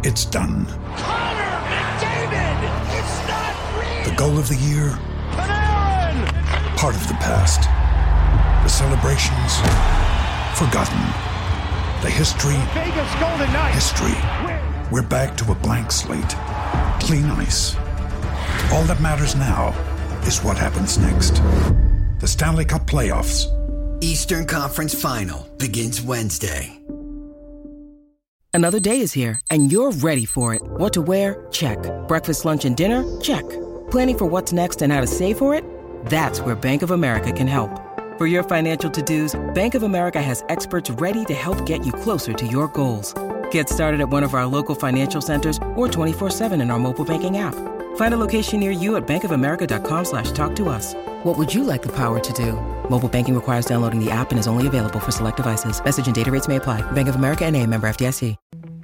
It's done. Connor McDavid! It's not real! The goal of the year, Panarin! part of the past. The celebrations, forgotten. The history, Vegas Golden Knights! history. We're back to a blank slate. Clean ice. All that matters now is what happens next. The Stanley Cup playoffs. Eastern Conference Final begins Wednesday. Another day is here, and you're ready for it. What to wear? Check. Breakfast, lunch, and dinner? Check. Planning for what's next and how to save for it? That's where Bank of America can help. For your financial to-dos, Bank of America has experts ready to help get you closer to your goals. Get started at one of our local financial centers or 24/7 in our mobile banking app. Find a location near you at bankofamerica.com/talktous. What would you like the power to do? Mobile banking requires downloading the app and is only available for select devices. Message and data rates may apply. Bank of America N.A., member FDIC.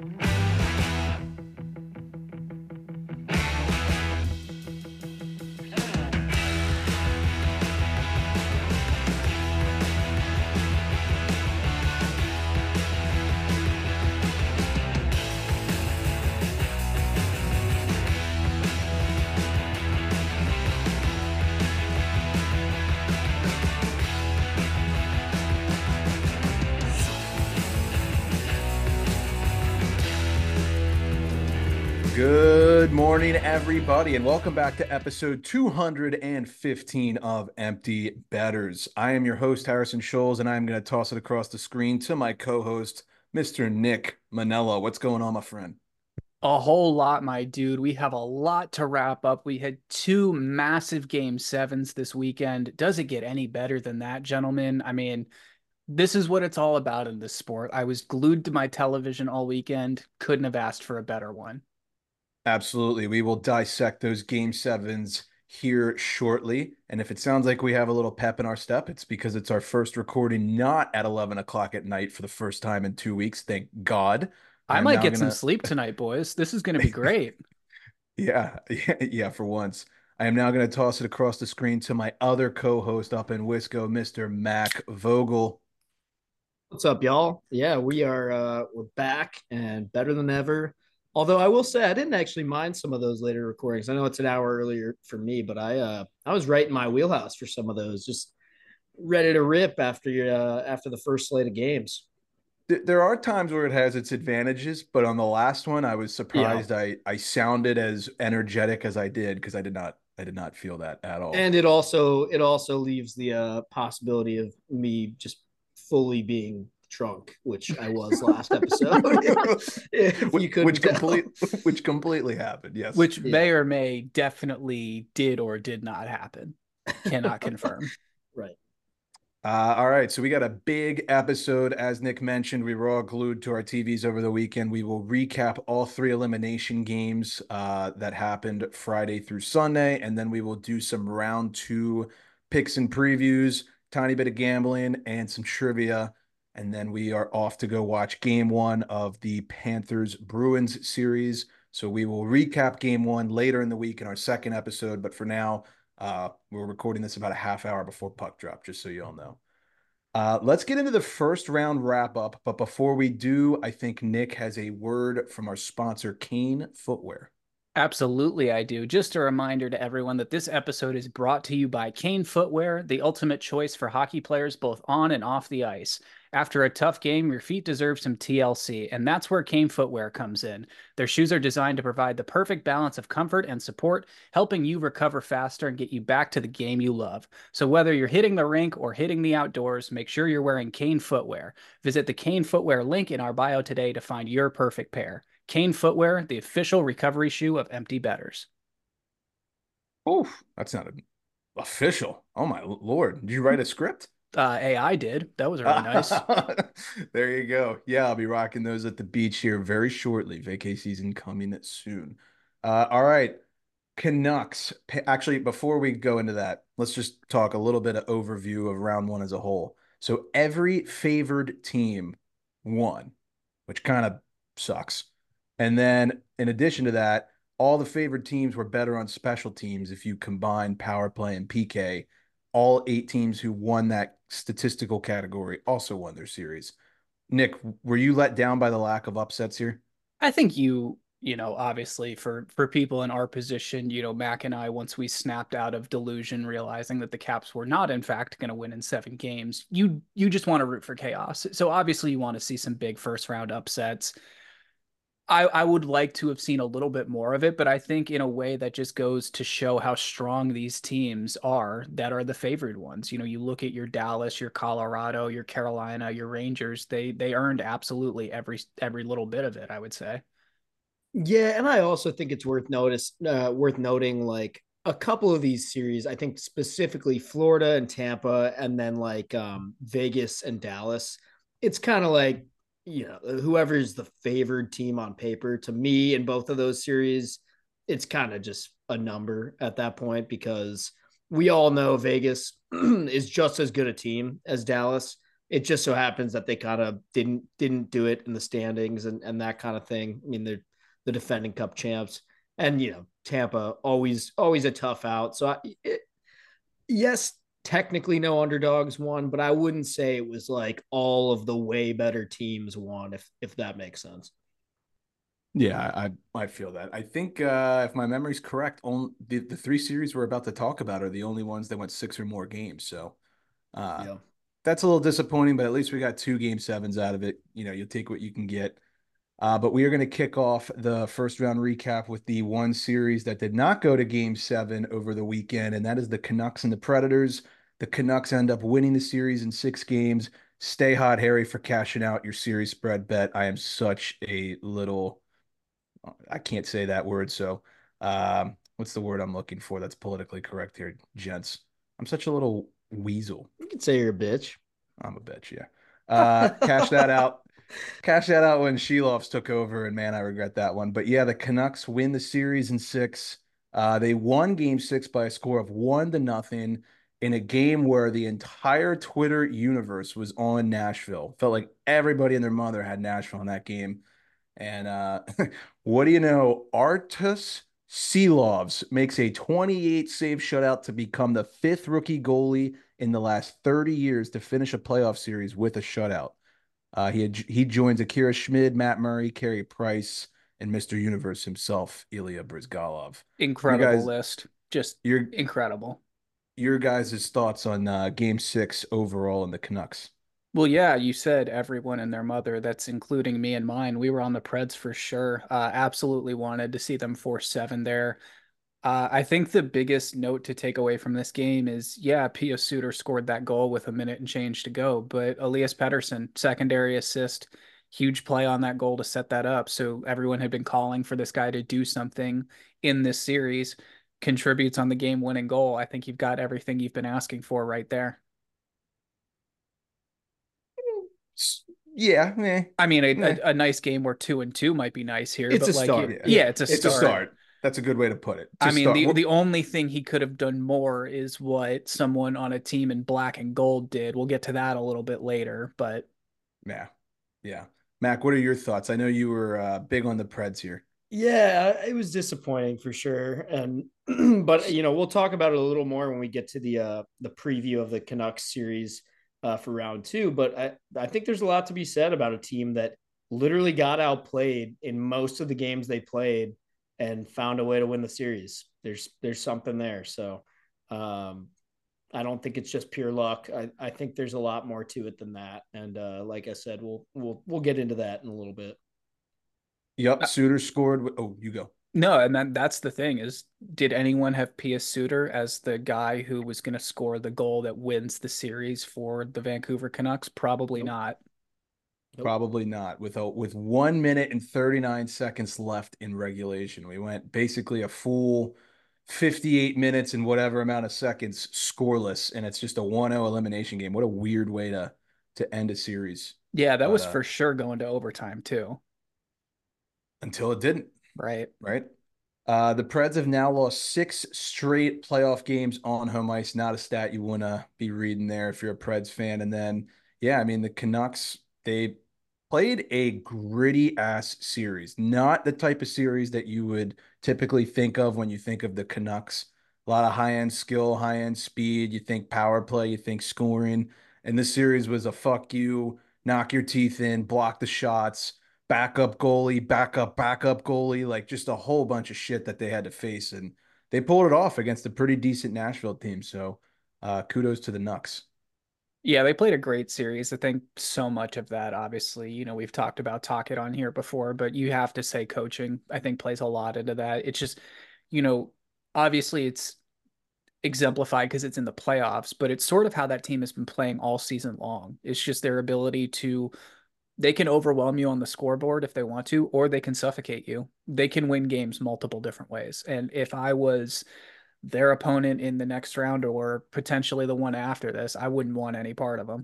Good morning, everybody, and welcome back to episode 215 of Empty Betters. I am your host, Harrison Scholes, and I'm going to toss it across the screen to my co-host, Mr. Nick Manella. What's going on, my friend? A whole lot, my dude. We have a lot to wrap up. We had two massive game sevens this weekend. Does it get any better than that, gentlemen? I mean, this is what it's all about in this sport. I was glued to my television all weekend. Couldn't have asked for a better one. Absolutely. We will dissect those game sevens here shortly. And if it sounds like we have a little pep in our step, it's because it's our first recording not at 11 o'clock at night for the first time in 2 weeks. Thank God. I might get some sleep tonight, boys. This is going to be great. Yeah, for once. I am now going to toss it across the screen to my other co-host up in Wisco, Mr. Mac Vogel. What's up, y'all? Yeah, we're back and better than ever. Although I will say I didn't actually mind some of those later recordings. I know it's an hour earlier for me, but I was right in my wheelhouse for some of those. Just ready to rip after the first slate of games. There are times where it has its advantages, but on the last one, I was surprised I sounded as energetic as I did because I did not feel that at all. And it also leaves the possibility of me just fully being drunk, which I was last episode. which completely happened. Yes, which may or may definitely did or did not happen. Cannot confirm. Right. All right, so we got a big episode. As Nick mentioned, we were all glued to our TVs over the weekend. We will recap all three elimination games that happened Friday through Sunday, and then we will do some round two picks and previews, tiny bit of gambling, and some trivia. And then we are off to go watch game one of the Panthers-Bruins series. So we will recap game one later in the week in our second episode. But for now, we're recording this about a half hour before puck drop, just so you all know. Let's get into the first round wrap-up. But before we do, I think Nick has a word from our sponsor, Kane Footwear. Absolutely, I do. Just a reminder to everyone that this episode is brought to you by Kane Footwear, the ultimate choice for hockey players both on and off the ice. After a tough game, your feet deserve some TLC, and that's where Kane Footwear comes in. Their shoes are designed to provide the perfect balance of comfort and support, helping you recover faster and get you back to the game you love. So whether you're hitting the rink or hitting the outdoors, make sure you're wearing Kane Footwear. Visit the Kane Footwear link in our bio today to find your perfect pair. Kane Footwear, the official recovery shoe of Empty Betters. Oh, that's not official. Oh, my Lord. Did you write a script? AI did. That was really nice. There you go. Yeah, I'll be rocking those at the beach here very shortly. Vacay season coming soon. All right. Canucks. Actually, before we go into that, let's just talk a little bit of overview of round one as a whole. So every favored team won, which kind of sucks. And then in addition to that, all the favored teams were better on special teams if you combine power play and PK. All 8 teams who won that statistical category also won their series. Nick, were you let down by the lack of upsets here? I think you Obviously for people in our position, Mac and I, once we snapped out of delusion, realizing that the Caps were not in fact going to win in 7 games, you just want to root for chaos. So obviously you want to see some big first round upsets. I would like to have seen a little bit more of it, but I think in a way that just goes to show how strong these teams are that are the favored ones. You look at your Dallas, your Colorado, your Carolina, your Rangers, they earned absolutely every little bit of it, I would say. Yeah, and I also think it's worth noting like a couple of these series. I think specifically Florida and Tampa, and then like Vegas and Dallas. It's kind of like whoever is the favored team on paper. To me, in both of those series, it's kind of just a number at that point because we all know Vegas is just as good a team as Dallas. It just so happens that they kind of didn't do it in the standings and that kind of thing. I mean, they're the defending Cup champs, and Tampa always a tough out. So yes, technically no underdogs won, but I wouldn't say it was like all of the way better teams won, if that makes sense. Yeah, I feel that. I think if my memory's correct, only the 3 series we're about to talk about are the only ones that went 6 or more games. So uh, Yeah. that's a little disappointing, but at least we got 2 Game 7s out of it. You'll take what you can get. But we are going to kick off the first round recap with the one series that did not go to Game 7 over the weekend, and that is the Canucks and the Predators. The Canucks end up winning the series in 6 games. Stay hot, Harry, for cashing out your series spread bet. I am such a little, I can't say that word. So, what's the word I'm looking for that's politically correct here, gents? I'm such a little weasel. You could say you're a bitch. I'm a bitch, yeah. Cash that out. Cash that out when Shelovs took over, and man, I regret that one. But yeah, the Canucks win the series in 6. They won Game 6 by a score of 1-0 in a game where the entire Twitter universe was on Nashville. Felt like everybody and their mother had Nashville in that game. And what do you know? Artus Seelovs makes a 28 save shutout to become the 5th rookie goalie in the last 30 years to finish a playoff series with a shutout. He joins Akira Schmid, Matt Murray, Carey Price, and Mr. Universe himself, Ilya Brizgalov. Incredible list. Just your incredible. Your guys' thoughts on Game 6 overall in the Canucks? Well, yeah, you said everyone and their mother. That's including me and mine. We were on the Preds for sure. Absolutely wanted to see them force 7 there. I think the biggest note to take away from this game is, yeah, Pia Suter scored that goal with a minute and change to go, but Elias Pettersson, secondary assist, huge play on that goal to set that up. So everyone had been calling for this guy to do something in this series, contributes on the game-winning goal. I think you've got everything you've been asking for right there. Yeah, I mean, a nice game where 2-2 might be nice here, It's but a like, start. yeah, it's a it's a start. start. That's a good way to put it. I mean, the only thing he could have done more is what someone on a team in black and gold did. We'll get to that a little bit later, but yeah. Mac, what are your thoughts? I know you were big on the Preds here. Yeah, it was disappointing for sure. And but we'll talk about it a little more when we get to the preview of the Canucks series for round 2. But I think there's a lot to be said about a team that literally got outplayed in most of the games they played and found a way to win the series. There's something there. So I don't think it's just pure luck. I think there's a lot more to it than that. And like I said, we'll get into that in a little bit. Yep, Suter scored. Oh, you go. no, and that's the thing is, did anyone have Pius Suter as the guy who was going to score the goal that wins the series for the Vancouver Canucks? Probably Nope. not. Nope. Probably not. With 1 minute and 39 seconds left in regulation, we went basically a full 58 minutes and whatever amount of seconds scoreless, and it's just a 1-0 elimination game. What a weird way to end a series. Yeah, that But was for sure going to overtime too. until it didn't, Right. right? The Preds have now lost 6 straight playoff games on home ice. Not a stat you want to be reading there if you're a Preds fan. And then, yeah, I mean, the Canucks, they played a gritty ass series, not the type of series that you would typically think of when you think of the Canucks. A lot of high end skill, high end speed. You think power play, you think scoring. And this series was a fuck you, knock your teeth in, block the shots, backup goalie, backup goalie, like just a whole bunch of shit that they had to face. And they pulled it off against a pretty decent Nashville team. So kudos to the Nucks. Yeah, they played a great series. I think so much of that, obviously, we've talked about Tocchet on here before, but you have to say coaching, I think, plays a lot into that. It's just, you know, obviously it's exemplified because it's in the playoffs, but it's sort of how that team has been playing all season long. It's just their ability to, they can overwhelm you on the scoreboard if they want to, or they can suffocate you. They can win games multiple different ways. And if I was their opponent in the next round or potentially the one after this, I wouldn't want any part of them.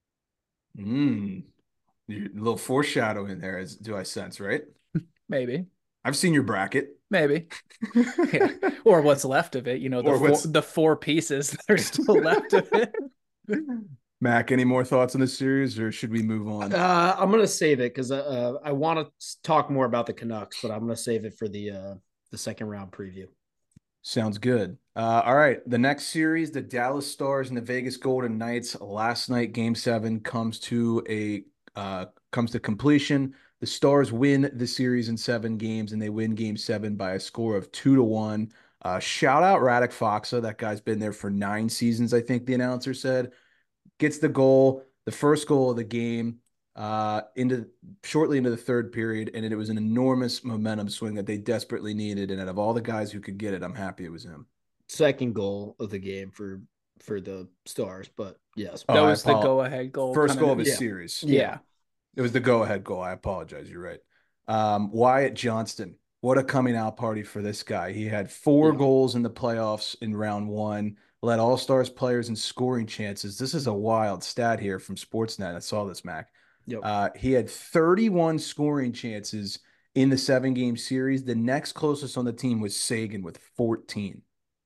A little foreshadowing there, as do I sense, right? Maybe. I've seen your bracket. Maybe. Yeah. Or what's left of it, the four pieces that are still left of it. Mac, any more thoughts on this series, or should we move on? I'm going to save it because I want to talk more about the Canucks, but I'm going to save it for the second round preview. Sounds good. All right. The next series, the Dallas Stars and the Vegas Golden Knights. Last night, Game 7 comes to completion. The Stars win the series in 7 games, and they win Game 7 by a score of 2-1. Shout out Radek Faksa. That guy's been there for 9 seasons, I think the announcer said. Gets the goal, the first goal of the game, shortly into the third period, and it was an enormous momentum swing that they desperately needed. And out of all the guys who could get it, I'm happy it was him. Second goal of the game for the Stars, but yes, that was the go-ahead goal. First goal of his series. Yeah, it was the go-ahead goal. I apologize. You're right. Wyatt Johnston, what a coming out party for this guy. He had 4 goals in the playoffs in round 1. Led All-Stars players in scoring chances. This is a wild stat here from Sportsnet. I saw this, Mac. Yep. He had 31 scoring chances in the 7-game series. The next closest on the team was Sagan with 14.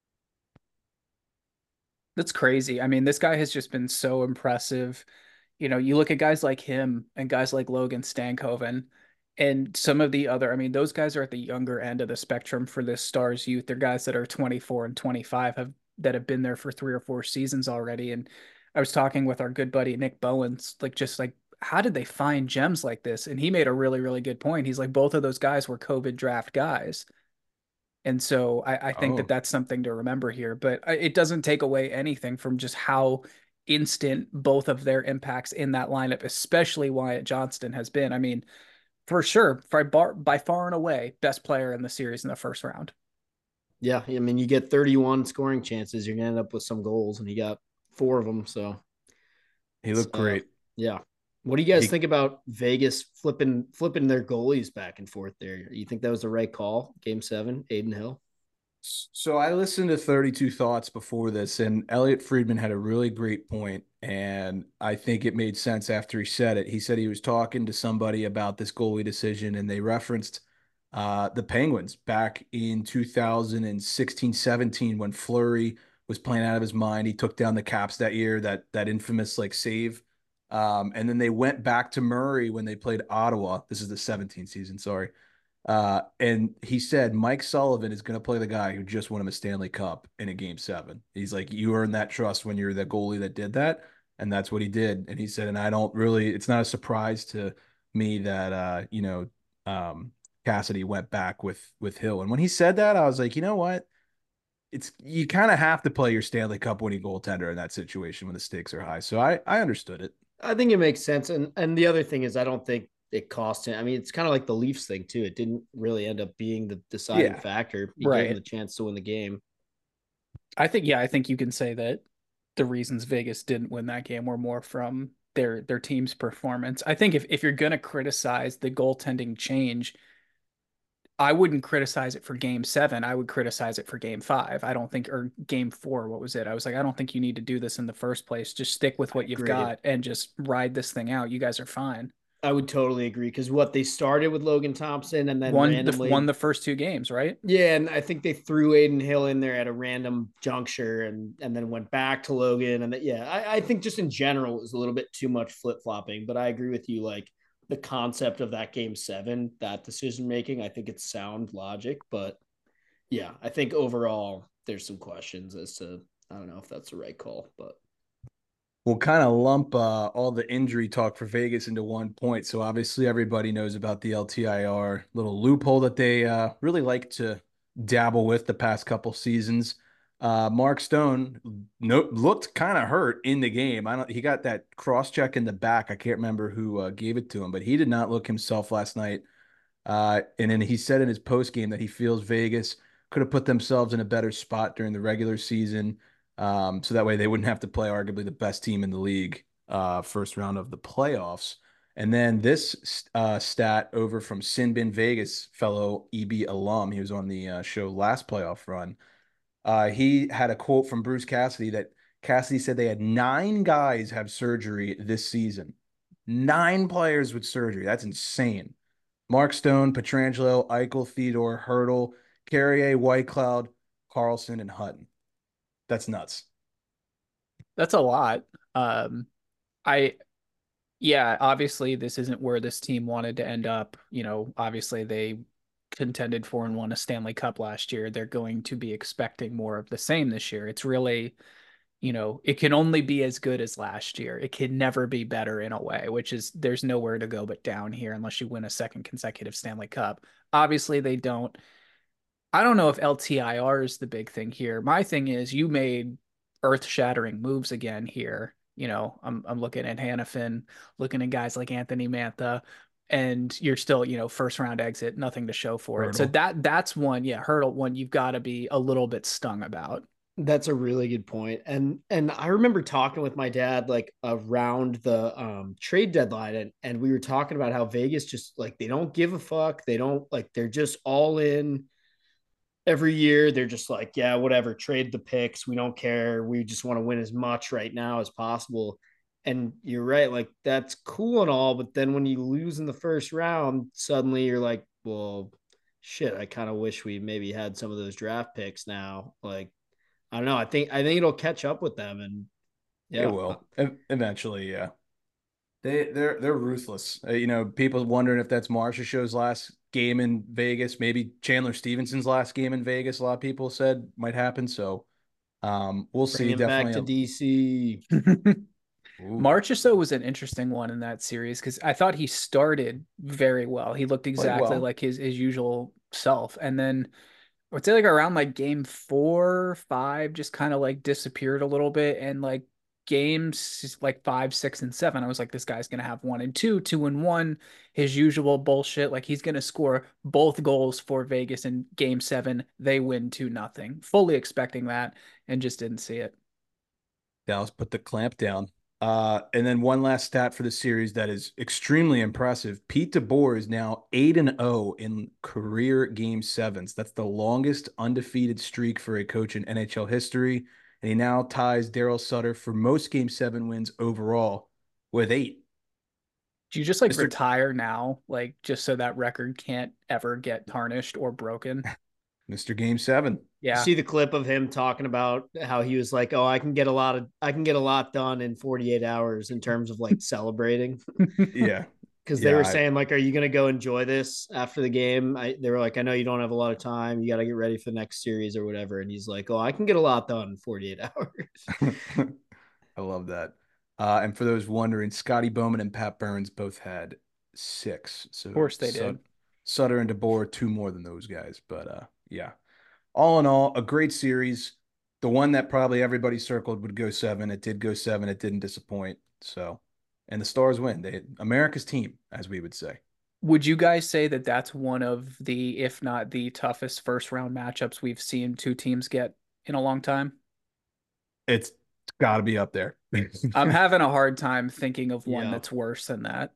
That's crazy. I mean, this guy has just been so impressive. You look at guys like him and guys like Logan Stankoven and some of the other, I mean, those guys are at the younger end of the spectrum for this Stars youth. They're guys that are 24 and 25 that have been there for 3 or 4 seasons already. And I was talking with our good buddy Nick Bowens, how did they find gems like this? And he made a really, really good point. He's like, both of those guys were COVID draft guys. And so I think that that's something to remember here, but it doesn't take away anything from just how instant both of their impacts in that lineup, especially Wyatt Johnston, has been. I mean, for sure, by far and away, best player in the series in the first round. Yeah, I mean, you get 31 scoring chances, you're going to end up with some goals, and he got 4 of them. So he looked great. Yeah. What do you guys think about Vegas flipping their goalies back and forth there? You think that was the right call? Game 7, Adin Hill. So I listened to 32 Thoughts before this, and Elliot Friedman had a really great point, and I think it made sense after he said it. He said he was talking to somebody about this goalie decision, and they referenced the Penguins back in 2016-17 when Fleury was playing out of his mind. He took down the Caps that year, that infamous save. And then they went back to Murray when they played Ottawa. This is the 17th season, sorry. And he said Mike Sullivan is going to play the guy who just won him a Stanley Cup in a Game 7. He's like, you earned that trust when you're the goalie that did that. And that's what he did. And he said, and it's not a surprise to me that, Cassidy went back with Hill. And when he said that, I was like, you know what? You kind of have to play your Stanley Cup winning goaltender in that situation when the stakes are high. So I understood it. I think it makes sense. And the other thing is, I don't think it cost him. I mean, it's kind of like the Leafs thing too. It didn't really end up being the deciding factor. He gave him the chance to win the game. I think you can say that the reasons Vegas didn't win that game were more from their team's performance. I think if you're going to criticize the goaltending change, I wouldn't criticize it for Game 7. I would criticize it for Game 5. I don't think, or Game 4, what was it? I was like, I don't think you need to do this in the first place. Just stick with what you've got and just ride this thing out. You guys are fine. I would totally agree because what they started with Logan Thompson and then won the first 2 games, right? Yeah, and I think they threw Adin Hill in there at a random juncture and then went back to Logan. And I think just in general it was a little bit too much flip-flopping, but I agree with you, the concept of that Game 7, that decision making, I think it's sound logic, but yeah, I think overall there's some questions as to, I don't know if that's the right call, but We'll kind of lump all the injury talk for Vegas into one point. So obviously everybody knows about the LTIR little loophole that they really like to dabble with the past couple seasons. Mark Stone looked kind of hurt in the game. He got that cross check in the back. I can't remember who gave it to him, but he did not look himself last night. And then he said in his post game that he feels Vegas could have put themselves in a better spot during the regular season. So that way they wouldn't have to play arguably the best team in the league first round of the playoffs. And then this stat over from Sinbin Vegas, fellow EB alum. He was on the show last playoff run. He had a quote from Bruce Cassidy that Cassidy said they had 9 guys have surgery this season. 9 players with surgery. That's insane. Mark Stone, Pietrangelo, Eichel, Theodore, Hurdle, Carrier, Whitecloud, Carlson, and Hutton. That's nuts. That's a lot. I Yeah, obviously this isn't where this team wanted to end up. Obviously they contended for and won a Stanley Cup last year. They're going to be expecting more of the same this year. It's really, it can only be as good as last year. It can never be better in a way, which is there's nowhere to go but down here unless you win a second consecutive Stanley Cup. Obviously they don't. I don't know if LTIR is the big thing here. My thing is you made earth-shattering moves again here. I'm looking at Hanifin, looking at guys like Anthony Mantha, and you're still, first round exit, nothing to show for Hurdle. it. So that's one, Hurdle one you've got to be a little bit stung about. That's a really good point. And I remember talking with my dad like around the trade deadline, and we were talking about how Vegas just like they don't give a fuck. They don't like they're just all in every year. They're just like, yeah, whatever, trade the picks. We don't care. We just want to win as much right now as possible. And you're right, like that's cool and all, but then when you lose in the first round, suddenly you're like, well, shit, I kind of wish we maybe had some of those draft picks now. Like I don't know. I think it'll catch up with them, and yeah, It will eventually. Yeah, they're ruthless. People wondering if that's Show's last game in Vegas. Maybe Chandler Stevenson's last game in Vegas. A lot of people said might happen. So we'll see. Bring him back to Definitely. DC. Marchessault was an interesting one in that series because I thought he started very well. He looked exactly well. like his usual self, and then I would say like around like game 4, 5, just kind of like disappeared a little bit. And like games like 5, 6, and 7, I was like, this guy's gonna have 1 and 2, 2 and 1, his usual bullshit. Like he's gonna score both goals for Vegas in game 7. They win 2-0. Fully expecting that and just didn't see it. Dallas put the clamp down. And then one last stat for the series that is extremely impressive. Pete DeBoer is now 8-0 in career game 7s. That's the longest undefeated streak for a coach in NHL history. And he now ties Daryl Sutter for most game 7 wins overall with 8. Do you just like Mr. retire now, like just so that record can't ever get tarnished or broken? Mr. Game 7. Yeah. See the clip of him talking about how he was like, "Oh, I can get a lot done in 48 hours in terms of like celebrating." Yeah. Because they were saying like, "Are you going to go enjoy this after the game?" They were like, "I know you don't have a lot of time. You got to get ready for the next series or whatever." And he's like, "Oh, I can get a lot done in 48 hours." I love that. And for those wondering, Scotty Bowman and Pat Burns both had 6. So Of course they did. Sutter and DeBoer 2 more than those guys. But yeah, all in all, a great series. The one that probably everybody circled would go 7. It did go 7. It didn't disappoint. So, and the Stars win. America's team, as we would say. Would you guys say that that's one of the, if not the toughest first round matchups we've seen 2 teams get in a long time? It's got to be up there. I'm having a hard time thinking of one Yeah. that's worse than that.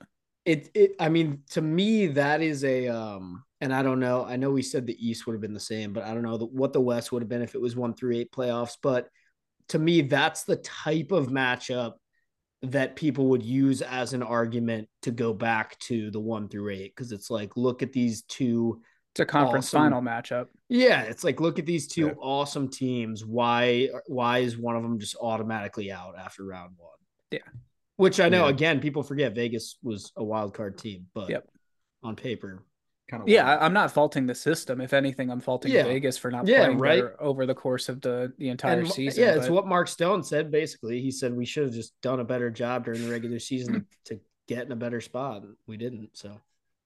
I mean, to me, that is a and I don't know. I know we said the East would have been the same, but I don't know what the West would have been if it was 1-8 playoffs. But to me, that's the type of matchup that people would use as an argument to go back to the 1-8, because it's like, look at these two. It's a conference Awesome. final matchup. Yeah, it's like, look at these two Yeah. awesome teams. Why is one of them just automatically out after round 1? Yeah. Which I know, Yeah. again, people forget Vegas was a wild card team, but Yep. on paper, kind of Yeah, wild. I'm not faulting the system. If anything, I'm faulting Yeah. Vegas for not Yeah, playing right. better over the course of the entire And season. yeah, it's But what Mark Stone said basically. He said we should have just done a better job during the regular season to get in a better spot. We didn't. So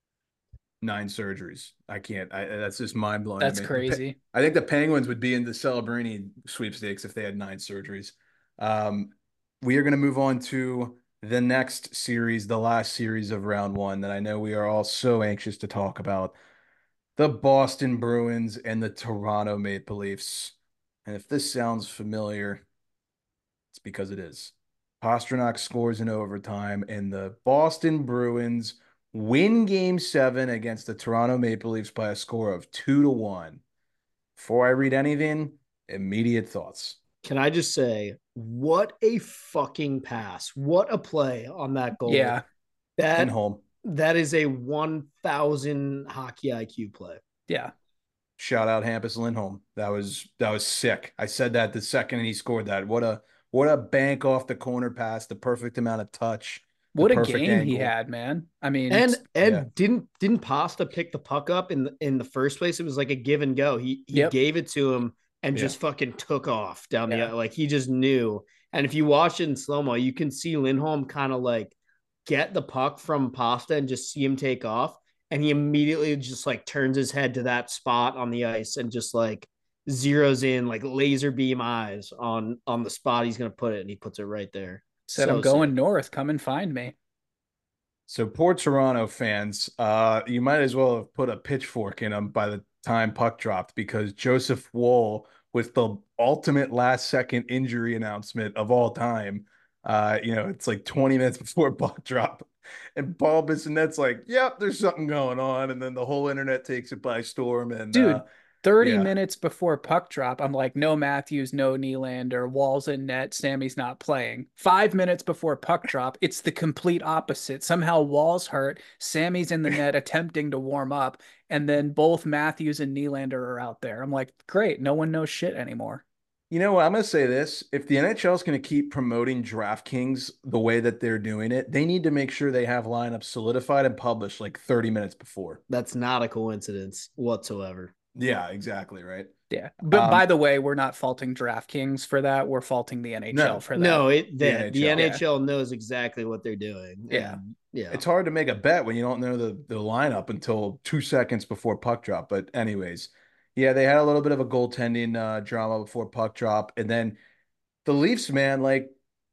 9 surgeries. I can't. That's just mind blowing to that's me. crazy. I think the Penguins would be in the Celebrini sweepstakes if they had 9 surgeries. We are going to move on to the next series, the last series of round one that I know we are all so anxious to talk about. The Boston Bruins and the Toronto Maple Leafs. And if this sounds familiar, it's because it is. Pastrnak scores in overtime, and the Boston Bruins win game 7 against the Toronto Maple Leafs by a score of 2-1. Before I read anything, immediate thoughts. can I just say, what a fucking pass. What a play on that goal. Yeah. And That home. that is a 1,000 hockey IQ play. Yeah. Shout out Hampus Lindholm. That was sick. I said that the second he scored that. What a bank off the corner pass, the perfect amount of touch, the What a perfect game he angle. had, man. I mean, And yeah. didn't Pasta pick the puck up in the first place? It was like a give and go. He Yep. gave it to him and Yeah. just fucking took off down Yeah. the like he just knew. And if you watch it in slow-mo, you can see Lindholm kind of like get the puck from Pasta and just see him take off. And he immediately just like turns his head to that spot on the ice and just like zeroes in like laser beam eyes on the spot he's gonna put it, and he puts it right there. said, So I'm going sick. north. Come and find me. So poor Toronto fans, you might as well have put a pitchfork in them by the time puck dropped, because Joseph Woll, with the ultimate last second injury announcement of all time, it's like 20 minutes before puck drop, and Paul Bissonnette's like, "Yep, there's something going on," and then the whole internet takes it by storm, and Dude, 30 yeah. minutes before puck drop, I'm like, no Matthews, no Nylander, Wall's in net, Sammy's not playing. 5 minutes before puck drop, it's the complete opposite. Somehow Wall's hurt, Sammy's in the net attempting to warm up, and then both Matthews and Nylander are out there. I'm like, great, no one knows shit anymore. You know what? I'm going to say this. If the NHL is going to keep promoting DraftKings the way that they're doing it, they need to make sure they have lineups solidified and published like 30 minutes before. That's not a coincidence whatsoever. Yeah, exactly. Right. Yeah. But by the way, we're not faulting DraftKings for that. We're faulting the NHL for that. No, the NHL. NHL knows exactly what they're doing. Yeah. Yeah. It's hard to make a bet when you don't know the lineup until 2 seconds before puck drop. But anyways, yeah, they had a little bit of a goaltending drama before puck drop. And then the Leafs, man, like,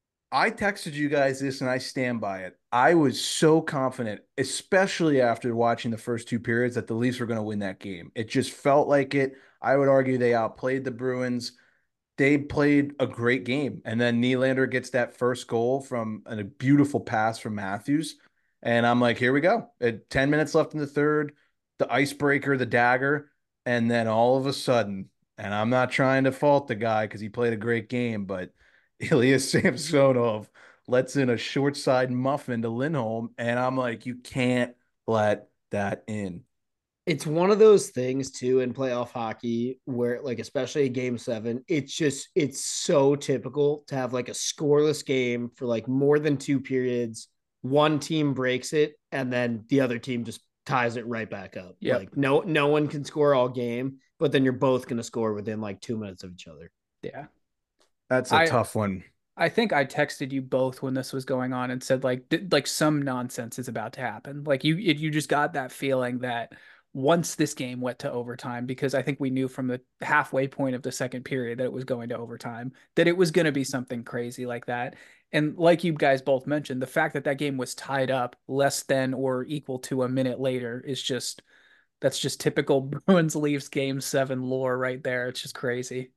I texted you guys this and I stand by it. I was so confident, especially after watching the first 2 periods, that the Leafs were going to win that game. It just felt like it. I would argue they outplayed the Bruins. They played a great game. And then Nylander gets that first goal from a beautiful pass from Matthews. And I'm like, here we go. At 10 minutes left in the third, the icebreaker, the dagger. And then all of a sudden, and I'm not trying to fault the guy because he played a great game, but Ilya Samsonov lets in a short side muffin to Lindholm. And I'm like, you can't let that in. It's one of those things too in playoff hockey where, like, especially game 7, it's so typical to have like a scoreless game for like more than 2 periods. One team breaks it and then the other team just ties it right back up. Yep. Like no one can score all game, but then you're both going to score within like 2 minutes of each other. Yeah. That's a tough one. I think I texted you both when this was going on and said like some nonsense is about to happen. Like you just got that feeling that once this game went to overtime, because I think we knew from the halfway point of the second period that it was going to overtime, that it was going to be something crazy like that. And like you guys both mentioned, the fact that that game was tied up less than or equal to a minute later is that's just typical Bruins Leafs game 7 lore right there. It's just crazy.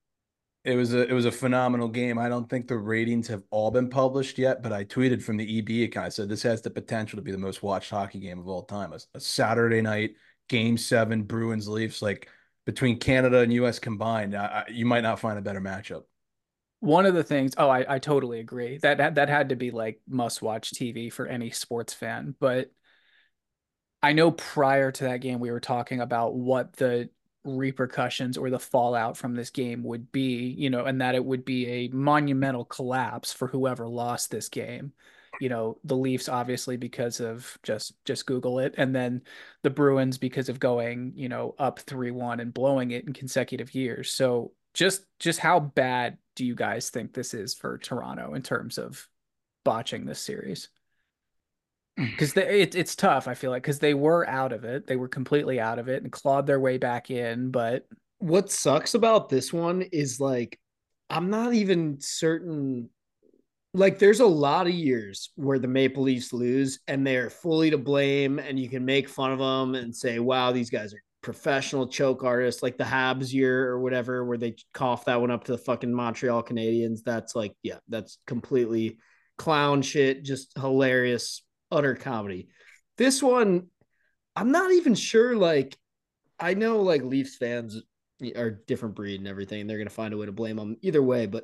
It was a phenomenal game. I don't think the ratings have all been published yet, but I tweeted from the EB account. I said this has the potential to be the most watched hockey game of all time. A Saturday night game 7 Bruins Leafs, like between Canada and US combined, you might not find a better matchup. One of the things, I totally agree. That had to be like must-watch TV for any sports fan. But I know prior to that game, we were talking about what the repercussions or the fallout from this game would be, and that it would be a monumental collapse for whoever lost this game. the Leafs obviously because of just Google it, and then the Bruins because of going, up 3-1 and blowing it in consecutive years. So just how bad do you guys think this is for Toronto in terms of botching this series? Because it's tough, I feel like, because they were out of it. They were completely out of it and clawed their way back in. But What sucks about this one is like, I'm not even certain. Like, there's a lot of years where the Maple Leafs lose and they're fully to blame, and you can make fun of them and say, wow, these guys are professional choke artists, like the Habs year or whatever, where they cough that one up to the fucking Montreal Canadiens. That's like, yeah, that's completely clown shit, just hilarious, utter comedy. This one, I'm not even sure. Like, I know like Leafs fans are different breed and everything. And they're going to find a way to blame them either way. But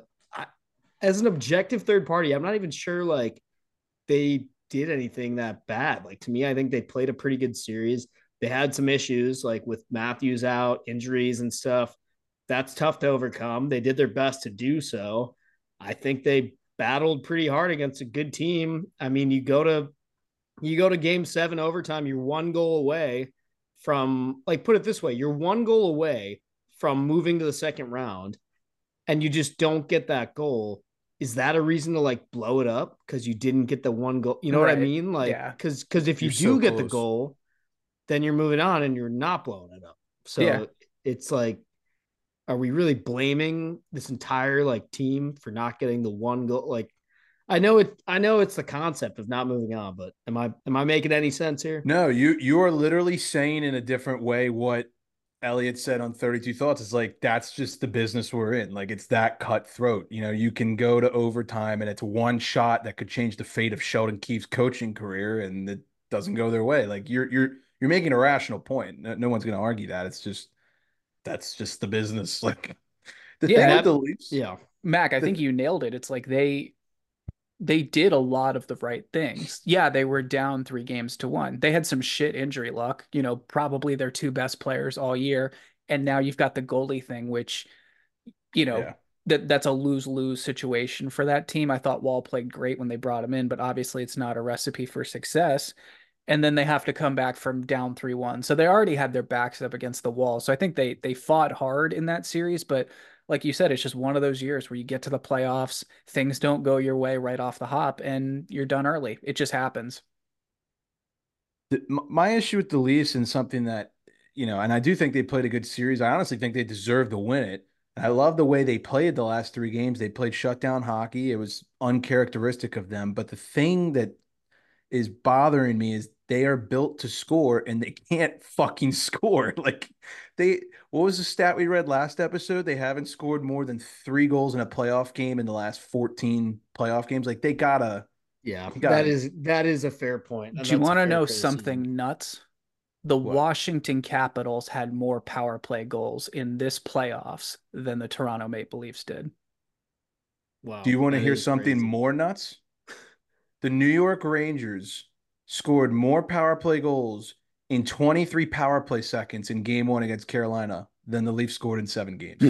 as an objective third party, I'm not even sure like they did anything that bad. Like, to me, I think they played a pretty good series. They had some issues like with Matthews out, injuries and stuff. That's tough to overcome. They did their best to do so. I think they battled pretty hard against a good team. I mean, you go to game 7 overtime, you're 1 goal away from, like, put it this way, you're 1 goal away from moving to the second round, and you just don't get that goal. Is that a reason to like blow it up because you didn't get the 1 goal? You know what I mean? Like, yeah, because if you You're do so get the close. goal, then you're moving on and you're not blowing it up. So Yeah. it's like, are we really blaming this entire like team for not getting the 1 goal? Like, I know it's the concept of not moving on, but am I making any sense here? No, you are literally saying in a different way what Elliot said on 32 Thoughts. It's like, that's just the business we're in. Like, it's that cutthroat. You can go to overtime and it's one shot that could change the fate of Sheldon Keefe's coaching career, and it doesn't go their way. Like, you're making a rational point. No one's going to argue that. It's just, that's just the business. Like, the Yeah, thing with that, the Leafs, yeah. Mac, I think you nailed it. It's like they did a lot of the right things. Yeah, they were down 3 games to 1. They had some shit injury luck, probably their 2 best players all year. And now you've got the goalie thing, which, you know, yeah. that's a lose-lose situation for that team. I thought Wall played great when they brought him in, but obviously it's not a recipe for success. And then they have to come back from down 3-1. So they already had their backs up against the wall. So I think they fought hard in that series, but like you said, it's just one of those years where you get to the playoffs, things don't go your way right off the hop, and you're done early. It just happens. My issue with the Leafs, and something that, and I do think they played a good series. I honestly think they deserve to win it. I love the way they played the last 3 games. They played shutdown hockey. It was uncharacteristic of them. But the thing that is bothering me is they are built to score and they can't fucking score. Like, what was the stat we read last episode? They haven't scored more than 3 goals in a playoff game in the last 14 playoff games. Like, Yeah, you that gotta, is a fair point. Do you That's a want to fair know criticism. something nuts? The what? Washington Capitals had more power play goals in this playoffs than the Toronto Maple Leafs did. Wow, Do you want to that hear is something crazy. more nuts? The New York Rangers scored more power play goals in 23 power play seconds in game 1 against Carolina than the Leafs scored in 7 games.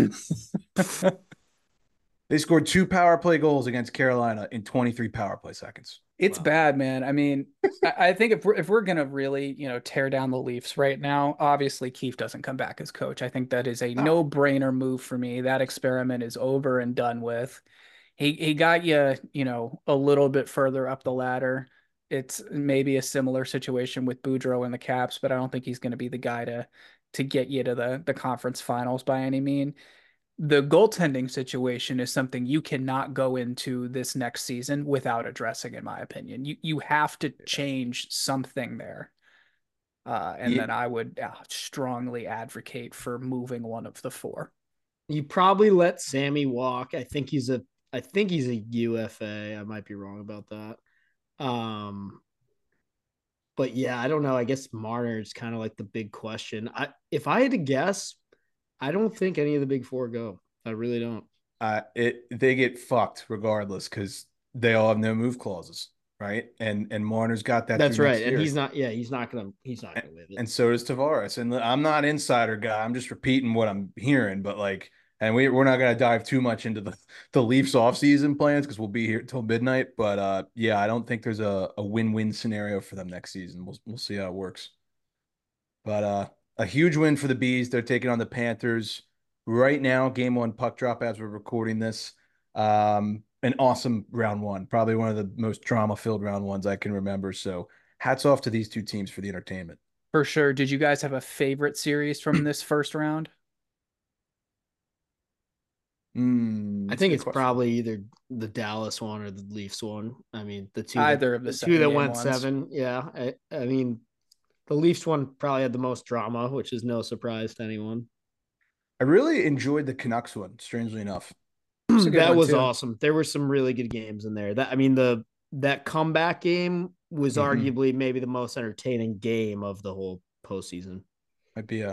They scored 2 power play goals against Carolina in 23 power play seconds. It's Wow. bad, man. I mean, I think if we're gonna really, tear down the Leafs right now, obviously Keefe doesn't come back as coach. I think that is a No. no-brainer move for me. That experiment is over and done with. He got you, a little bit further up the ladder. It's maybe a similar situation with Boudreau and the Caps, but I don't think he's going to be the guy to get you to the conference finals by any mean. The goaltending situation is something you cannot go into this next season without addressing, in my opinion. You have to change something there. And Yeah, then I would strongly advocate for moving one of the 4. You probably let Sammy walk. I think he's a UFA. I might be wrong about that. But yeah, I don't know. I guess Marner is kind of like the big question. If I had to guess, I don't think any of the big 4 go. I really don't. they get fucked regardless because they all have no move clauses, right? And Marner's got that That's through next right. And year. he's not. Yeah, he's not gonna live it. And so does Tavares. And I'm not insider guy. I'm just repeating what I'm hearing. But like, And we're not going to dive too much into the Leafs offseason plans because we'll be here till midnight. But yeah, I don't think there's a win-win scenario for them next season. We'll see how it works. But a huge win for the Bees. They're taking on the Panthers right now. Game one puck drop as we're recording this. An awesome round one, probably one of the most drama-filled round ones I can remember. So hats off to these two teams for the entertainment. For sure. Did you guys have a favorite series from this first round? I think it's probably either the Dallas one or the Leafs one. I mean, the two that went ones. 7. Yeah, I mean, the Leafs one probably had the most drama, which is no surprise to anyone. I really enjoyed the Canucks one, strangely enough. That was awesome. There were some really good games in there. That comeback game was arguably maybe the most entertaining game of the whole postseason. Might be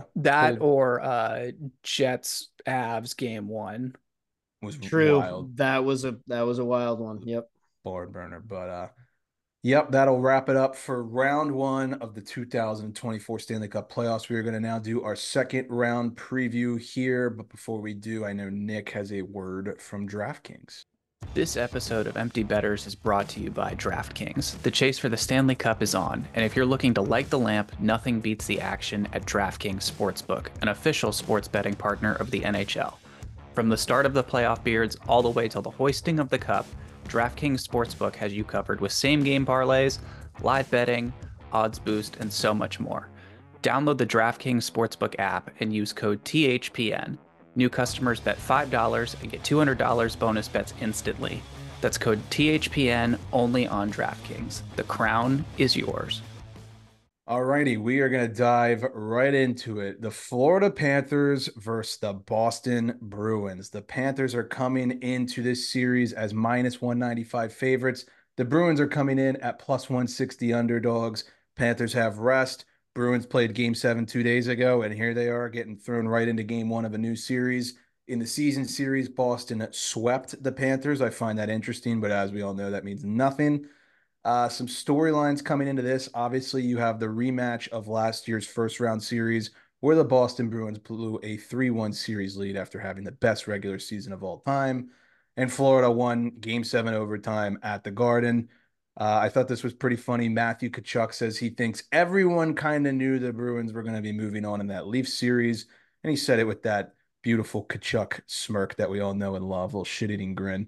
or Jets Avs game 1 was true. Wild. That was a wild one. Yep. Barn burner, but yep, that'll wrap it up for round 1 of the 2024 Stanley Cup playoffs. We are going to now do our second round preview here, but before we do, I know Nick has a word from DraftKings. This episode of Empty Betters is brought to you by DraftKings. The chase for the Stanley Cup is on, and if you're looking to light the lamp, nothing beats the action at DraftKings Sportsbook, an official sports betting partner of the NHL. From the start of the playoff beards all the way till the hoisting of the cup, DraftKings Sportsbook has you covered with same-game parlays, live betting, odds boost, and so much more. Download the DraftKings Sportsbook app and use code THPN. New customers bet $5 and get $200 bonus bets instantly. That's code THPN only on DraftKings. The crown is yours. Alrighty, we are going to dive right into it. The Florida Panthers versus the Boston Bruins. The Panthers are coming into this series as minus 195 favorites. The Bruins are coming in at plus 160 underdogs. Panthers have rest. Bruins played Game 7 2 days ago, and here they are getting thrown right into Game 1 of a new series. In the season series, Boston swept the Panthers. I find that interesting, but as we all know, that means nothing. Some storylines coming into this. Obviously, you have the rematch of last year's first round series where the Boston Bruins blew a 3-1 series lead after having the best regular season of all time. And Florida won Game 7 overtime at the Garden. I thought this was pretty funny. Matthew Tkachuk says he thinks everyone kind of knew the Bruins were going to be moving on in that Leafs series. And he said it with that beautiful Tkachuk smirk that we all know and love, a little shit-eating grin.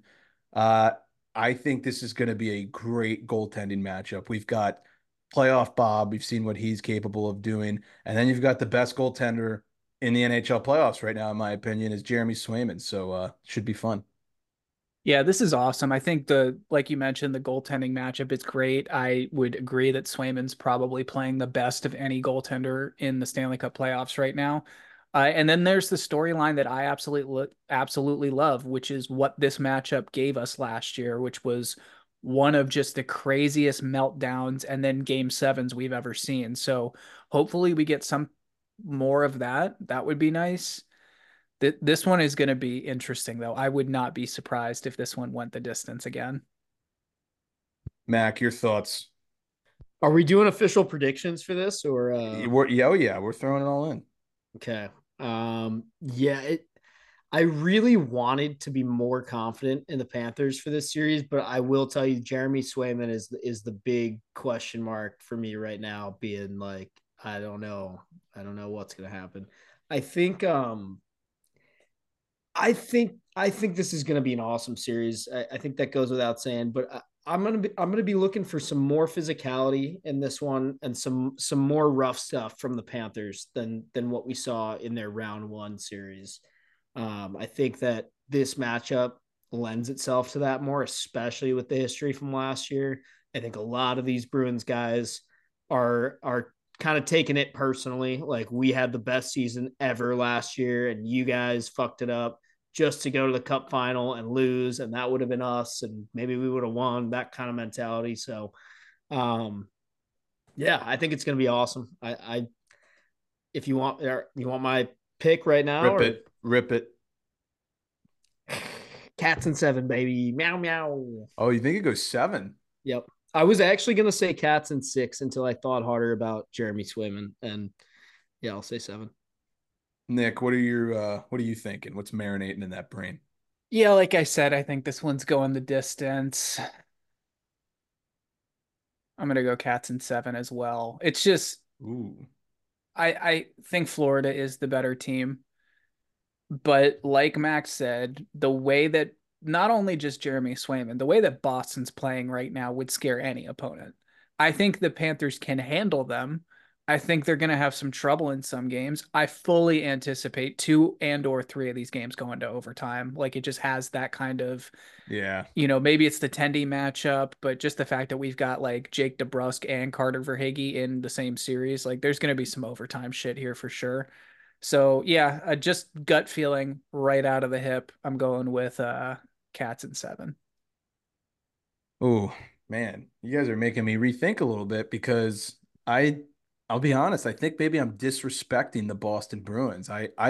I think this is going to be a great goaltending matchup. We've got playoff Bob. We've seen what he's capable of doing. And then you've got the best goaltender in the NHL playoffs right now, in my opinion, is Jeremy Swayman. So should be fun. Yeah, this is awesome. I think like you mentioned, the goaltending matchup is great. I would agree that Swayman's probably playing the best of any goaltender in the Stanley Cup playoffs right now. And then there's the storyline that I absolutely love, which is what this matchup gave us last year, which was one of just the craziest meltdowns and then Game 7s we've ever seen. So hopefully we get some more of that. That would be nice. This one is going to be interesting, though. I would not be surprised if this one went the distance again. Mac, your thoughts? Are we doing official predictions for this, or we're throwing it all in. Okay. I really wanted to be more confident in the Panthers for this series, but I will tell you, Jeremy Swayman is the big question mark for me right now, being like, I don't know what's going to happen. I think this is going to be an awesome series. I think that goes without saying, but I'm going to be looking for some more physicality in this one and some more rough stuff from the Panthers than what we saw in their round 1 series. I think that this matchup lends itself to that more, especially with the history from last year. I think a lot of these Bruins guys are kind of taking it personally. Like, we had the best season ever last year and you guys fucked it up just to go to the cup final and lose. And that would have been us. And maybe we would have won, that kind of mentality. So, yeah, I think it's going to be awesome. If you want my pick right now, Rip it. Cats and 7, baby. Meow, meow. Oh, you think it goes 7? Yep. I was actually going to say Cats and 6 until I thought harder about Jeremy Swayman. And yeah, I'll say 7. Nick, what are you thinking? What's marinating in that brain? Yeah, like I said, I think this one's going the distance. I'm gonna go Cats in 7 as well. It's just Ooh. I think Florida is the better team. But like Max said, the way that not only just Jeremy Swayman, the way that Boston's playing right now would scare any opponent. I think the Panthers can handle them. I think they're going to have some trouble in some games. I fully anticipate 2 and/or 3 of these games going to overtime. Like it just has that kind of, Yeah. maybe it's the Tendy matchup, but just the fact that we've got like Jake DeBrusk and Carter Verhaeghe in the same series, like there's going to be some overtime shit here for sure. So yeah, just gut feeling right out of the hip. I'm going with Cats in 7. Oh, man, you guys are making me rethink a little bit because I I'll be honest, I think maybe I'm disrespecting the Boston Bruins.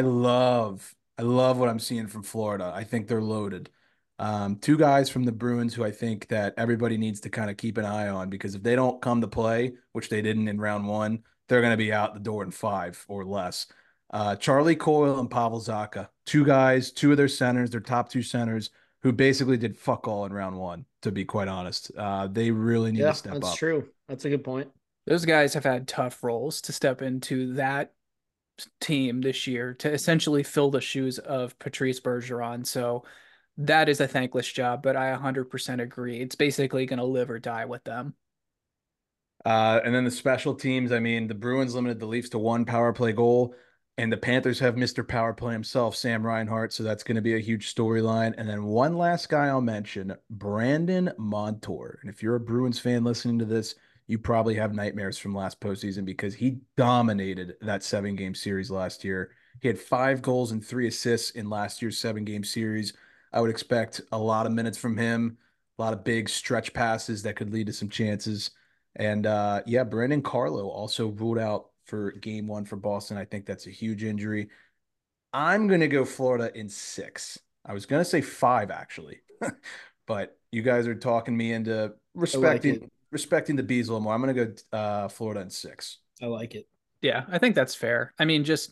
I love what I'm seeing from Florida. I think they're loaded. Two guys from the Bruins who I think that everybody needs to kind of keep an eye on because if they don't come to play, which they didn't in round one, they're going to be out the door in 5 or less. Charlie Coyle and Pavel Zacha, two guys, two of their centers, their top two centers who basically did fuck all in round one, to be quite honest. They really need to Yeah, step that's up. true. That's a good point. Those guys have had tough roles to step into that team this year to essentially fill the shoes of Patrice Bergeron. So that is a thankless job, but I 100% agree. It's basically going to live or die with them. And then the special teams, I mean, the Bruins limited the Leafs to 1 power play goal, and the Panthers have Mr. Power Play himself, Sam Reinhart. So that's going to be a huge storyline. And then one last guy I'll mention, Brandon Montour. And if you're a Bruins fan listening to this, you probably have nightmares from last postseason because he dominated that 7 game series last year. He had 5 goals and 3 assists in last year's 7 game series. I would expect a lot of minutes from him, a lot of big stretch passes that could lead to some chances. And yeah, Brandon Carlo also ruled out for game one for Boston. I think that's a huge injury. I'm going to go Florida in 6. I was going to say 5 actually, but you guys are talking me into I like it. respecting the bees a little more. I'm going to go Florida in 6. I like it. Yeah, I think that's fair. I mean, just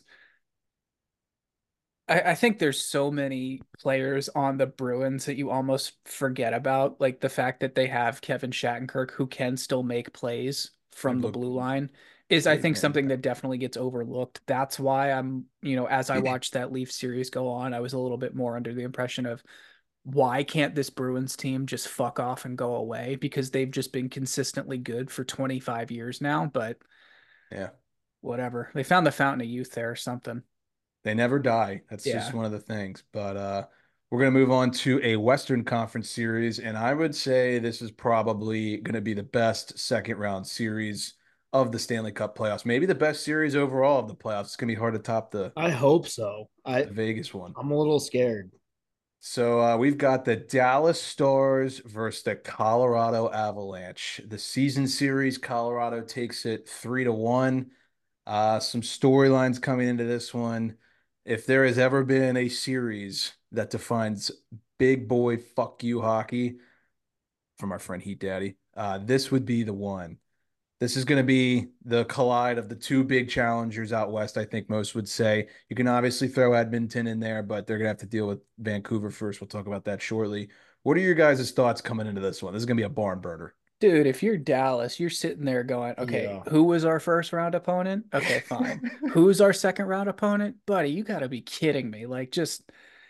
I think there's so many players on the Bruins that you almost forget about, like the fact that they have Kevin Shattenkirk who can still make plays from Would the look blue line is I big think man. something that definitely gets overlooked. That's why as I watched that Leaf series go on, I was a little bit more under the impression of why can't this Bruins team just fuck off and go away? Because they've just been consistently good for 25 years now, but Yeah. whatever. They found the fountain of youth there or something. They never die. That's just Yeah. one of the things. But we're going to move on to a Western Conference series. And I would say this is probably going to be the best second round series of the Stanley Cup playoffs. Maybe the best series overall of the playoffs. It's going to be hard to top I hope so. the Vegas one. I'm a little scared. So we've got the Dallas Stars versus the Colorado Avalanche. The season series, Colorado takes it 3-1. Some storylines coming into this one. If there has ever been a series that defines big boy fuck you hockey from our friend Heat Daddy, this would be the one. This is going to be the collide of the two big challengers out west, I think most would say. You can obviously throw Edmonton in there, but they're going to have to deal with Vancouver first. We'll talk about that shortly. What are your guys' thoughts coming into this one? This is going to be a barn burner. Dude, if you're Dallas, you're sitting there going, okay, Yeah. who was our first round opponent? Okay, fine. Who's our second round opponent? Buddy, you got to be kidding me. Like, just,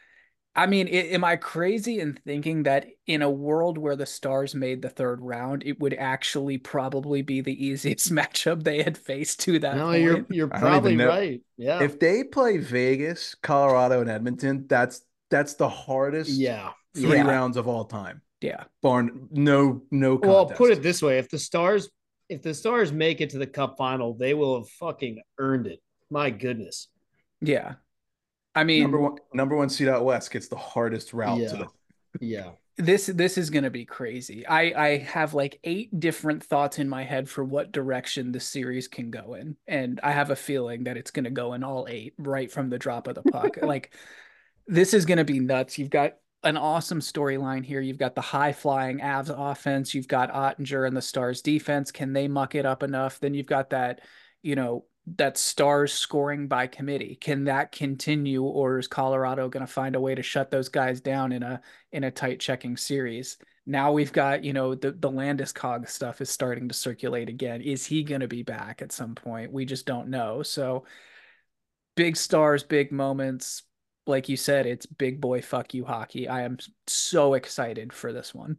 I mean, am I crazy in thinking that in a world where the Stars made the third round, it would actually probably be the easiest matchup they had faced to that No, point? you're I don't even probably know. right. Yeah. If they play Vegas, Colorado, and Edmonton, that's the hardest Yeah. three Yeah. rounds of all time. Yeah. Barn no Well, contest. put it this way: if the Stars make it to the Cup final, they will have fucking earned it. My goodness. Yeah. I number mean, one number one seed out west gets the hardest route to Yeah. the Yeah. this is going to be crazy. I have like 8 different thoughts in my head for what direction the series can go in, and I have a feeling that it's going to go in all 8 right from the drop of the puck. Like this is going to be nuts. You've got an awesome storyline here. You've got the high flying Avs offense. You've got Ottinger and the Stars defense. Can they muck it up enough? Then you've got that, you know, that Stars scoring by committee. Can that continue, or is Colorado going to find a way to shut those guys down in a tight checking series? Now we've got, the Landeskog stuff is starting to circulate again. Is he going to be back at some point? We just don't know. So big stars, big moments. Like you said, it's big boy fuck you hockey. I am so excited for this one.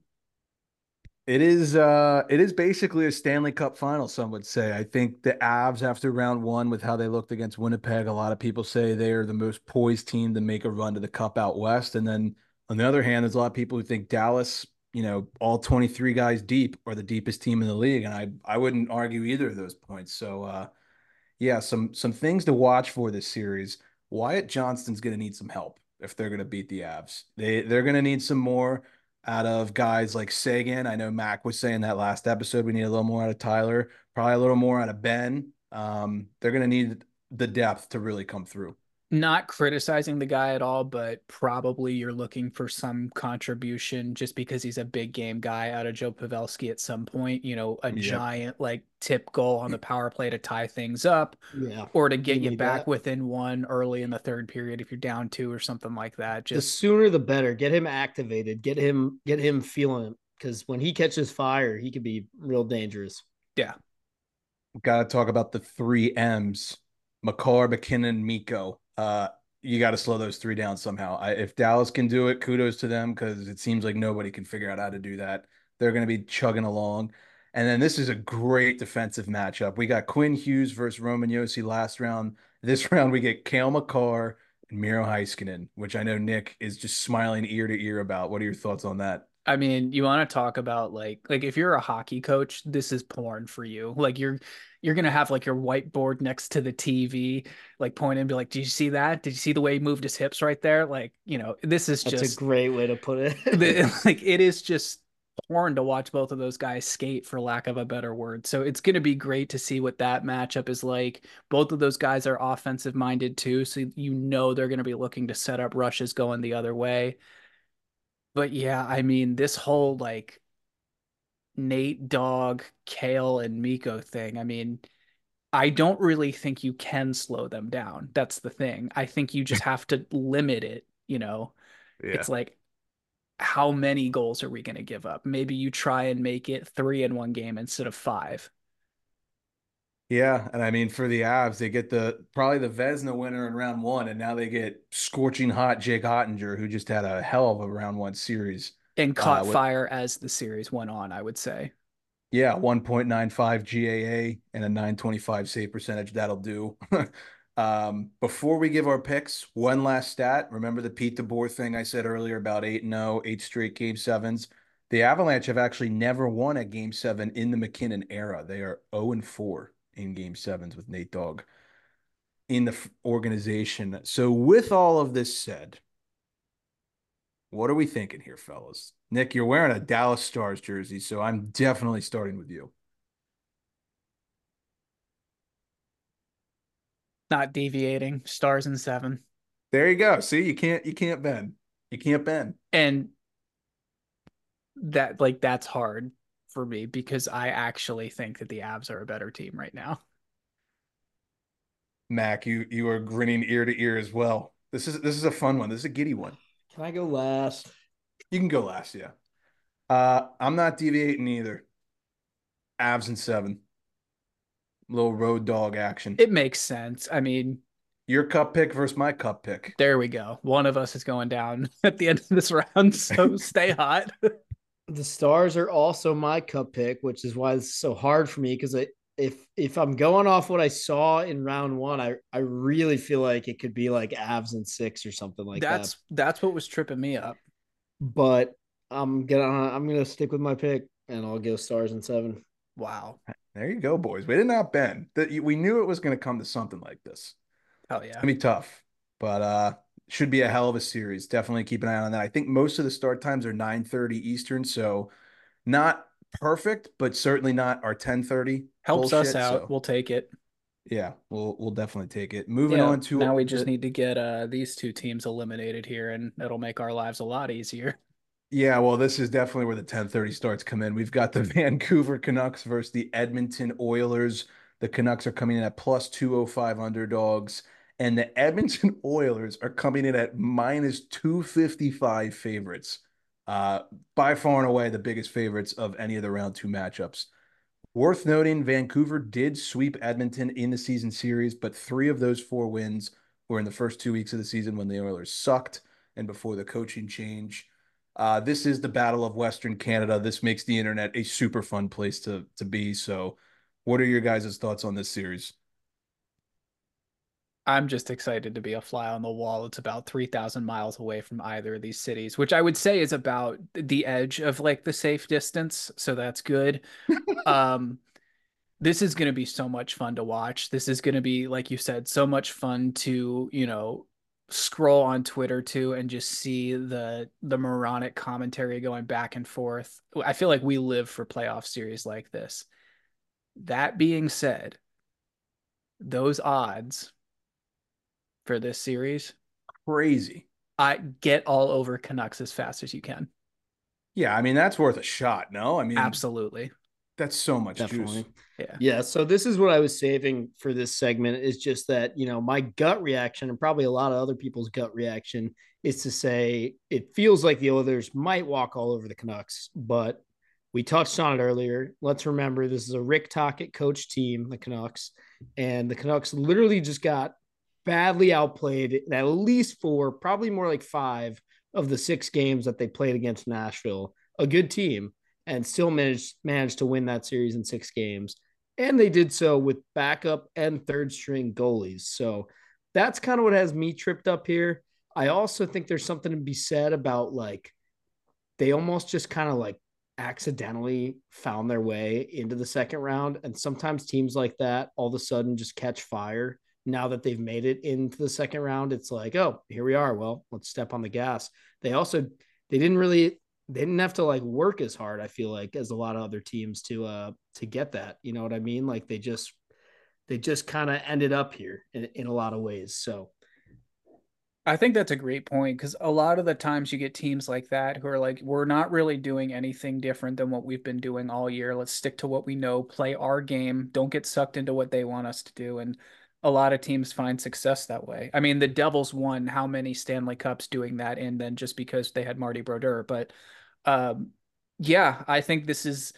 It is basically a Stanley Cup final, some would say. I think the Avs after round one with how they looked against Winnipeg, a lot of people say they are the most poised team to make a run to the cup out west. And then on the other hand, there's a lot of people who think Dallas, all 23 guys deep are the deepest team in the league. And I wouldn't argue either of those points. So yeah, some things to watch for this series. Wyatt Johnston's going to need some help if they're going to beat the Avs. They're going to need some more out of guys like Seguin. I know Mac was saying that last episode we need a little more out of Tyler, probably a little more out of Ben. They're going to need the depth to really come through. Not criticizing the guy at all, but probably you're looking for some contribution just because he's a big game guy out of Joe Pavelski at some point, giant like tip goal on the power play to tie things up, or to get you back within one early in the third period if you're down two or something like that. The sooner the better. Get him activated, get him feeling, because when he catches fire, he could be real dangerous. Yeah. Got to talk about the three M's: Makar, McKinnon, Mikko. You got to slow those three down somehow. If Dallas can do it, kudos to them, because it seems like nobody can figure out how to do that. They're going to be chugging along. And then this is a great defensive matchup. We got Quinn Hughes versus Roman Josi last round. This round, we get Cale Makar and Miro Heiskanen, which I know Nick is just smiling ear to ear about. What are your thoughts on that? I mean, you want to talk about like if you're a hockey coach, this is porn for you. Like you're gonna have like your whiteboard next to the TV, like point and be like, "Did you see that? Did you see the way he moved his hips right there?" Like, this is That's a great way to put it. Like it is just porn to watch both of those guys skate, for lack of a better word. So it's gonna be great to see what that matchup is like. Both of those guys are offensive minded too, so they're gonna be looking to set up rushes going the other way. But yeah, I mean, this whole like Nate Dogg, Cale, and Mikko thing, I mean, I don't really think you can slow them down. That's the thing. I think you just have to limit it, Yeah. It's like, how many goals are we going to give up? Maybe you try and make it 3 in one game instead of 5. Yeah, and I mean for the Avs, they get probably the Vezina winner in round one, and now they get scorching hot Jake Ottinger, who just had a hell of a round one series and caught fire as the series went on, I would say. Yeah, 1.95 GAA and a 925 save percentage. That'll do. Before we give our picks, one last stat. Remember the Pete DeBoer thing I said earlier about 8-0, 8 straight game sevens? The Avalanche have actually never won a game seven in the McKinnon era. They are 0-4 in game sevens with Nate Dogg in the organization. So with all of this said, what are we thinking here, fellas? Nick, you're wearing a Dallas Stars jersey, so I'm definitely starting with you. Not deviating. Stars in 7. There you go. See, you can't bend. You can't bend. And that's hard for me because I actually think that the Avs are a better team right now. Mac, you are grinning ear to ear as well. This is a fun one. This is a giddy one. Can I go last? You can go last, yeah. I'm not deviating either. Avs in 7. Little road dog action. It makes sense. I mean, your cup pick versus my cup pick. There we go. One of us is going down at the end of this round, so stay hot. The Stars are also my cup pick, which is why it's so hard for me, because if I'm going off what I saw in round one, I really feel like it could be like Avs in 6 or something like that. That's what was tripping me up. But I'm gonna stick with my pick, and I'll go Stars in 7. Wow. There you go, boys. We did not bend. We knew it was going to come to something like this. Oh yeah. It's going to be tough, but should be a hell of a series. Definitely keep an eye on that. I think most of the start times are 9:30 Eastern, so not perfect, but certainly not our 10:30. Helps us out. So, we'll take it. Yeah, we'll definitely take it. Moving on to now, we just need to get these two teams eliminated here, and it'll make our lives a lot easier. Yeah, well, this is definitely where the 10:30 starts come in. We've got the Vancouver Canucks versus the Edmonton Oilers. The Canucks are coming in at plus 205 underdogs, and the Edmonton Oilers are coming in at minus 255 favorites. Uh, by far and away the biggest favorites of any of the round two matchups. Worth noting, Vancouver did sweep Edmonton in the season series, but 3 of those 4 wins were in the first 2 weeks of the season when the Oilers sucked and before the coaching change. This is the Battle of Western Canada. This makes the internet a super fun place to be. So, what are your guys' thoughts on this series? I'm just excited to be a fly on the wall. It's about 3,000 miles away from either of these cities, which I would say is about the edge of like the safe distance. So that's good. Um, this is going to be so much fun to watch. This is going to be, like you said, so much fun to, scroll on Twitter too and just see the moronic commentary going back and forth. I feel like we live for playoff series like this. That being said, those odds for this series, Crazy. I get all over Canucks as fast as you can. Yeah, I mean, that's worth a shot. No, I mean, Absolutely. that's so much Definitely. juice. Yeah. Yeah. So this is what I was saving for this segment is just that, my gut reaction and probably a lot of other people's gut reaction is to say it feels like the Oilers might walk all over the Canucks, but we touched on it earlier. Let's remember this is a Rick Tocchet coach team, the Canucks, and the Canucks literally just got badly outplayed in at least 4, probably more like 5 of the 6 games that they played against Nashville. A good team and still managed to win that series in 6 games. And they did so with backup and third string goalies. So that's kind of what has me tripped up here. I also think there's something to be said about like they almost just kind of like accidentally found their way into the second round. And sometimes teams like that all of a sudden just catch fire. Now that they've made it into the second round, it's like, oh, here we are. Well, let's step on the gas. They didn't have to like work as hard, I feel like, as a lot of other teams to get that. You know what I mean? Like they just kind of ended up here in a lot of ways. So I think that's a great point because a lot of the times you get teams like that who are like, we're not really doing anything different than what we've been doing all year. Let's stick to what we know, play our game, don't get sucked into what they want us to do. And a lot of teams find success that way. I mean, the Devils won how many Stanley Cups doing that, and then just because they had Marty Brodeur. But yeah, I think this is,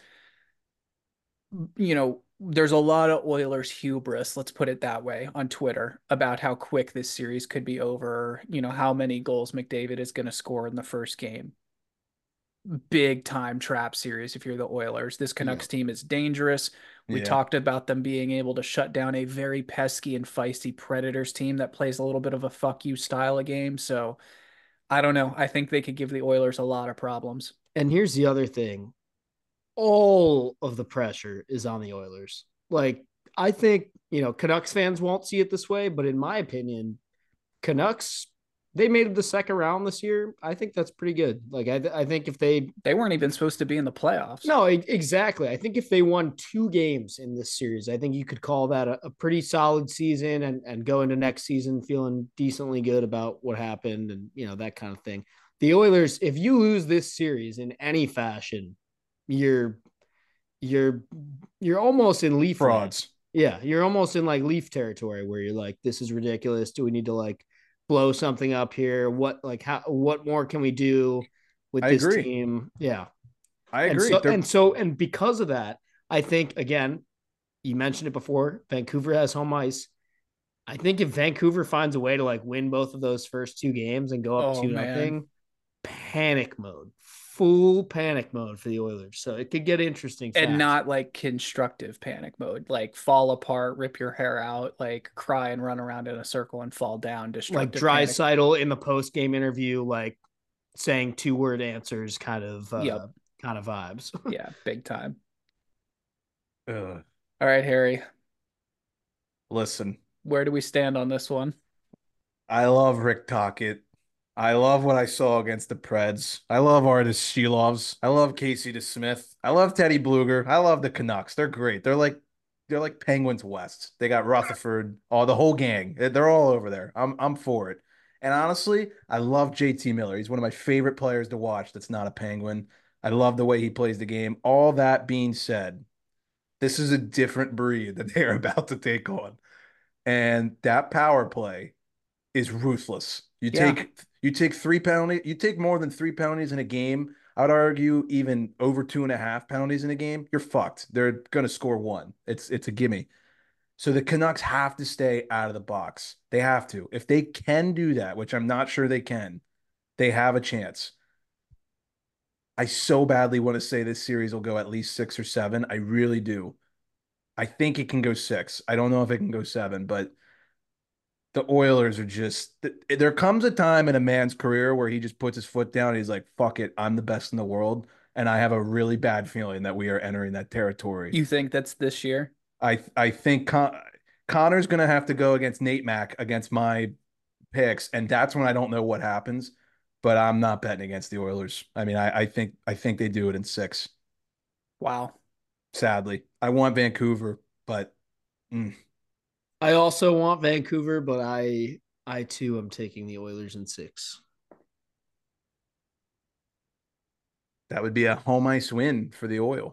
there's a lot of Oilers hubris, let's put it that way, on Twitter about how quick this series could be over, how many goals McDavid is going to score in the first game. Big time trap series if you're the Oilers. This Canucks team is dangerous. We talked about them being able to shut down a very pesky and feisty Predators team that plays a little bit of a fuck you style of game. So I don't know. I think they could give the Oilers a lot of problems. And here's the other thing. All of the pressure is on the Oilers. Like, I think, Canucks fans won't see it this way, but in my opinion, Canucks, they made it the second round this year. I think that's pretty good. Like, I think if they weren't even supposed to be in the playoffs. No, exactly. I think if they won 2 games in this series, I think you could call that a pretty solid season and go into next season feeling decently good about what happened and, that kind of thing. The Oilers, if you lose this series in any fashion, you're almost in Leaf frauds. Yeah, you're almost in like Leaf territory where you're like, this is ridiculous. Do we need to like blow something up here? What more can we do with this team? Yeah, I agree. And because of that, I think again, you mentioned it before. Vancouver has home ice. I think if Vancouver finds a way to like win both of those first 2 games and go up 2-0, panic mode. Full panic mode for the Oilers. So it could get interesting. And not like constructive panic mode, like fall apart, rip your hair out, like cry and run around in a circle and fall down. Like Draisaitl in the post-game interview, like saying 2-word answers kind of vibes. Yeah, big time. All right, Harry. Listen. Where do we stand on this one? I love Rick Tocchet. I love what I saw against the Preds. I love Artis Shilovs. I love Casey DeSmith. I love Teddy Bluger. I love the Canucks. They're great. They're like Penguins West. They got Rutherford, the whole gang. They're all over there. I'm for it. And honestly, I love JT Miller. He's one of my favorite players to watch that's not a Penguin. I love the way he plays the game. All that being said, This is a different breed that they are about to take on. And that power play is ruthless. Yeah. You take 3 penalties, you take more than 3 penalties in a game. I'd argue even over 2.5 penalties in a game, you're fucked. They're gonna score one. It's a gimme. So the Canucks have to stay out of the box. They have to. If they can do that, which I'm not sure they can, they have a chance. I so badly want to say this series will go at least 6 or 7. I really do. I think it can go 6. I don't know if it can go 7, but the Oilers are just there comes a time in a man's career where he just puts his foot down and he's like, fuck it, I'm the best in the world. And I have a really bad feeling that we are entering that territory. You think that's this year? I think Connor's gonna have to go against Nate Mack against my picks, and that's when I don't know what happens. But I'm not betting against the Oilers. I mean, I think they do it in 6. Wow. Sadly, I want Vancouver, but I also want Vancouver, but I too am taking the Oilers in 6. that would be a home ice win for the Oil.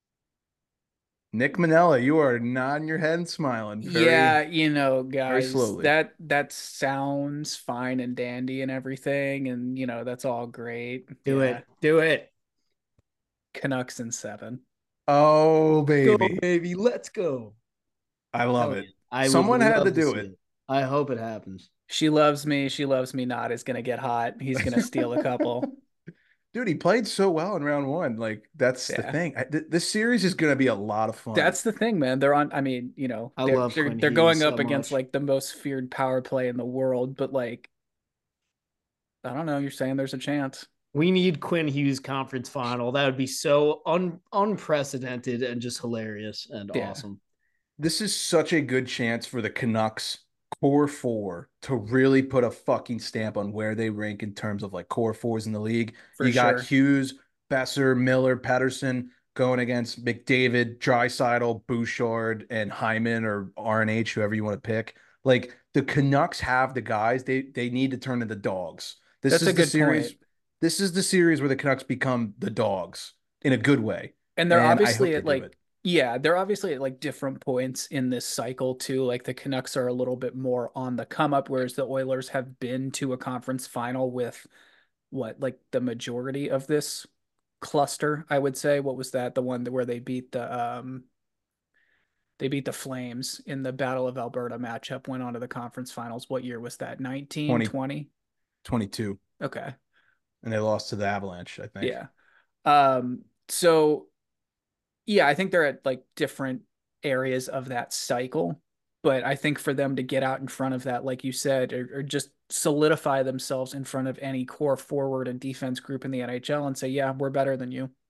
Nick Manella, you are nodding your head and smiling Yeah, very guys, slowly. that sounds fine and dandy and everything, and that's all great. Do Yeah, it. Do it. Canucks in 7. Oh, Go, baby. baby. Let's go. I love Hell it. yeah. I would Someone had to love to do see it. it. I hope it happens. She loves me. She loves me not is gonna get hot. He's gonna steal a couple. Dude, he played so well in round one. Like, that's the Yeah. thing. This series is going to be a lot of fun. That's the thing, man. They're on. I mean, I they're love they're, Quinn they're Hughes going so up against much. like the most feared power play in the world, but like, I don't know. You're saying there's a chance. We need Quinn Hughes conference final. That would be so unprecedented and just hilarious and Yeah, awesome. This is such a good chance for the Canucks core four to really put a fucking stamp on where they rank in terms of like core fours in the league. for You got sure. Hughes, Besser, Miller, Pedersen going against McDavid, Draisaitl, Bouchard, and Hyman or RNH, whoever you want to pick. Like the Canucks have the guys they need to turn into dogs. This That's a is the good series. point. This is the series where the Canucks become the dogs in a good way, And they're and I obviously hope they at do it. like, yeah, they're obviously at like different points in this cycle too. Like the Canucks are a little bit more on the come up, whereas the Oilers have been to a conference final with what, like the majority of this cluster, I would say. What was that? The one where they beat the Flames in the Battle of Alberta matchup, went on to the conference finals. What year was that? 19, 20, 20? 22. Okay. And they lost to the Avalanche, I think. Yeah. So yeah, I think they're at like different areas of that cycle. But I think for them to get out in front of that, like you said, or just solidify themselves in front of any core forward and defense group in the NHL and say, yeah, we're better than you.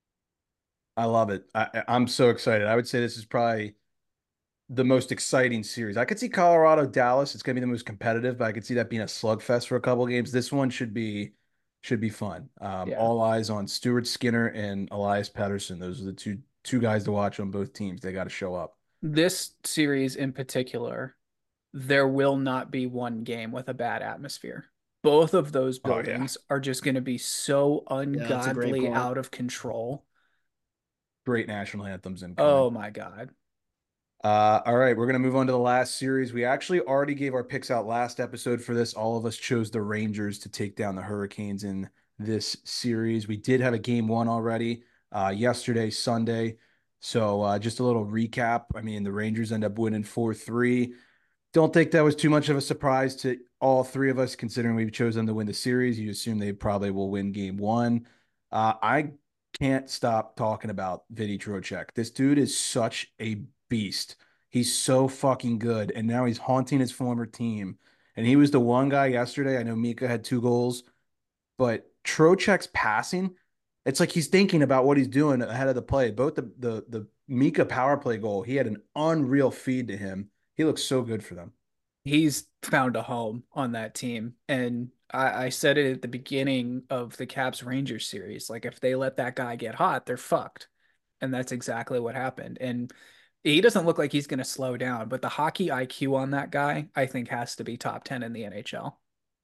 I love it. I'm so excited. I would say this is probably the most exciting series. I could see Colorado, Dallas. It's gonna be the most competitive, but I could see that being a slugfest for a couple of games. This one should be fun. Yeah. All eyes on Stuart Skinner and Elias Pettersson. Those are the two guys to watch on both teams. They got to show up. This series in particular, there will not be one game with a bad atmosphere. Both of those Oh yeah, buildings are just going to be so Yeah, that's a great ungodly point. out of control. great national anthems incoming. Oh my God. All right, we're gonna move on to the last series. We actually already gave our picks out last episode for this. All of us chose the Rangers to take down the Hurricanes in this series. We did have a game one already, yesterday, Sunday. So just a little recap. I mean, the Rangers end up winning 4-3. Don't think that was too much of a surprise to all three of us, considering we chose them to win the series. You assume they probably will win game one. I can't stop talking about Vinny Trocheck. This dude is such a beast. He's so fucking good. And now he's haunting his former team. And he was the one guy yesterday. I know Mika had 2 goals, but Trocheck's passing, it's like he's thinking about what he's doing ahead of the play. Both the Mika power play goal, he had an unreal feed to him. He looks so good for them. He's found a home on that team. And I said it at the beginning of the Caps Rangers series. Like, if they let that guy get hot, they're fucked. And that's exactly what happened. And he doesn't look like he's going to slow down, but the hockey IQ on that guy, I think, has to be top 10 in the NHL.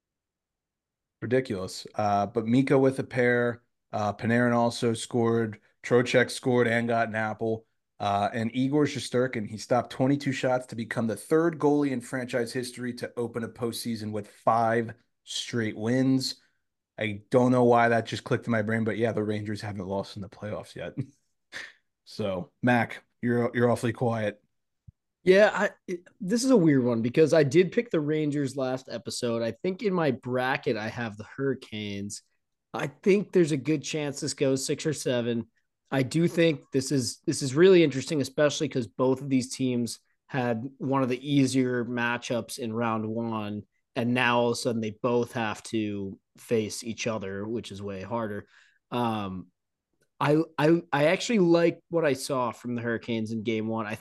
Ridiculous. But Mika with a pair. Panarin also scored. Trocheck scored and got an apple. And Igor Shesterkin, he stopped 22 shots to become the third goalie in franchise history to open a postseason with 5 straight wins. I don't know why that just clicked in my brain, but yeah, the Rangers haven't lost in the playoffs yet. So, Mac, you're awfully quiet. Yeah, this is a weird one because I did pick the Rangers last episode. I think in my bracket I have the Hurricanes. I think there's a good chance this goes 6 or 7. I do think this is really interesting, especially because both of these teams had one of the easier matchups in round one, and now all of a sudden they both have to face each other, which is way harder. Um, I actually like what I saw from the Hurricanes in game one.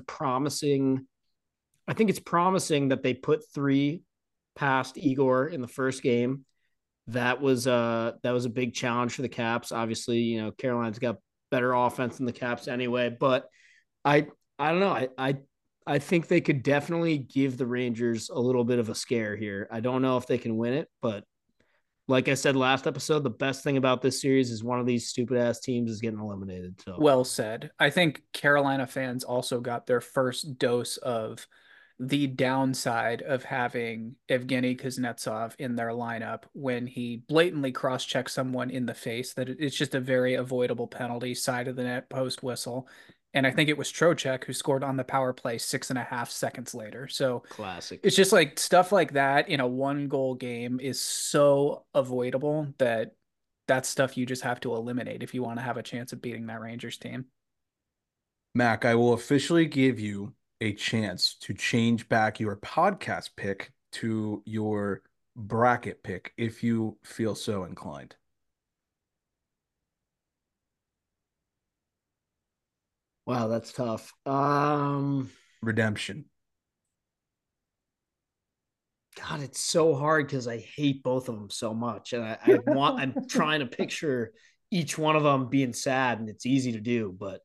I think it's promising that they put 3 past Igor in the first game. That was a big challenge for the Caps. Obviously, Carolina's got better offense than the Caps anyway, but I I don't know. I think they could definitely give the Rangers a little bit of a scare here. I don't know if they can win it, but like I said last episode, the best thing about this series is one of these stupid ass teams is getting eliminated. So Well said. I think Carolina fans also got their first dose of the downside of having Evgeny Kuznetsov in their lineup when he blatantly cross-checks someone in the face, that it's just a very avoidable penalty, side of the net, post whistle. And I think it was Trocheck who scored on the power play 6.5 seconds later. So classic. it's just like stuff like that in a 1-goal game is so avoidable that that's stuff you just have to eliminate if you want to have a chance of beating that Rangers team. Mac, I will officially give you a chance to change back your podcast pick to your bracket pick if you feel so inclined. Wow, that's tough. Redemption. God, it's so hard because I hate both of them so much, and I'm trying to picture each one of them being sad, and it's easy to do, but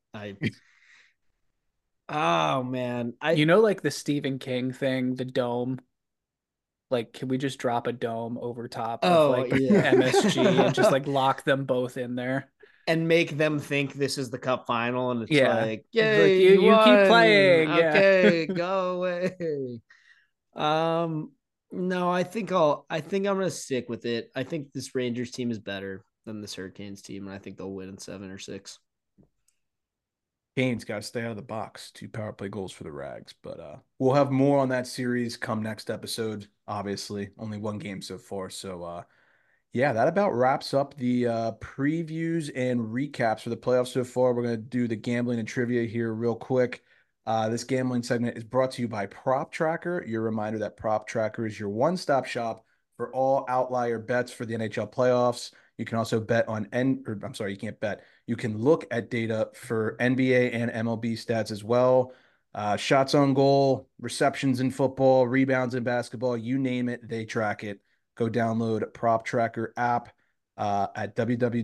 oh man, Like the Stephen King thing, the dome. Like, can we just drop a dome over top of oh like yeah, MSG and just like lock them both in there? and make them think this is the cup final, and it's Yeah. like, It's like yay, you keep won. playing. Okay, Yeah. go away. Um, no, I think I'm gonna stick with it. I think this Rangers team is better than this Hurricanes team, and I think they'll win in 7 or 6. Kane's got to stay out of the box. 2 power play goals for the Rags. But we'll have more on that series come next episode. Obviously, only 1 game so far. So yeah, that about wraps up the previews and recaps for the playoffs so far. We're going to do the gambling and trivia here real quick. This gambling segment is brought to you by Prop Tracker. Your reminder that Prop Tracker is your one-stop shop for all outlier bets for the NHL playoffs. You can also bet on you can't bet. You can look at data for NBA and MLB stats as well. Shots on goal, receptions in football, rebounds in basketball, you name it, they track it. Go download Prop Tracker app at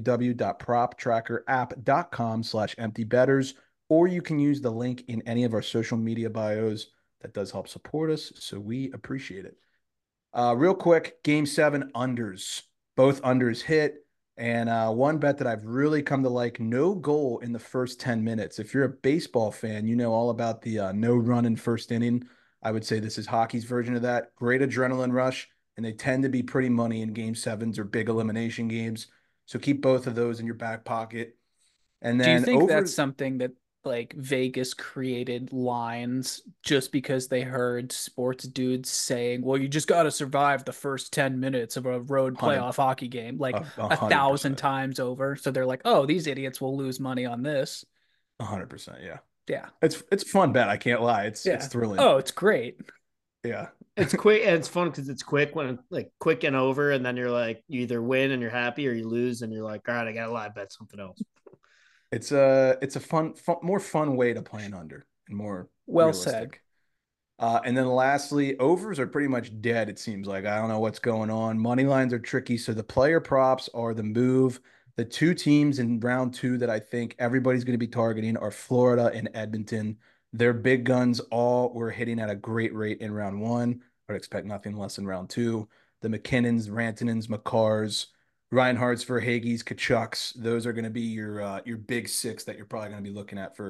www.proptrackerapp.com/emptybetters, or you can use the link in any of our social media bios. That does help support us, so we appreciate it. Real quick, Game 7 unders. Both unders hit. And one bet that I've really come to like, no goal in the first 10 minutes. If you're a baseball fan, you know all about the no run in first inning. I would say this is hockey's version of that. Great adrenaline rush, and they tend to be pretty money in Game 7s or big elimination games. So keep both of those in your back pocket. And Do you then think that's something that like Vegas created lines just because they heard sports dudes saying, well, you just got to survive the first 10 minutes of a road 100 playoff hockey game like 1,000 100%. times over? So they're like, oh, these idiots will lose money on this. 100%, yeah. Yeah. It's a fun bet. I can't lie. It's thrilling. Oh, it's great. Yeah. It's quick and it's fun because it's quick quick and over, and then you're like, you either win and you're happy, or you lose and you're like, all right, I got to live bet something else. It's a fun, more fun way to plan under and more Well realistic. And then lastly, overs are pretty much dead, it seems like. I don't know what's going on. Money lines are tricky. So the player props are the move. The 2 teams in round 2 that I think everybody's going to be targeting are Florida and Edmonton. Their big guns all were hitting at a great rate in round 1. I would expect nothing less in round 2. The McKinnons, Rantanens, Makars, Reinhardts, Verhaeghes, Kachucks. Those are going to be your big 6 that you're probably going to be looking at for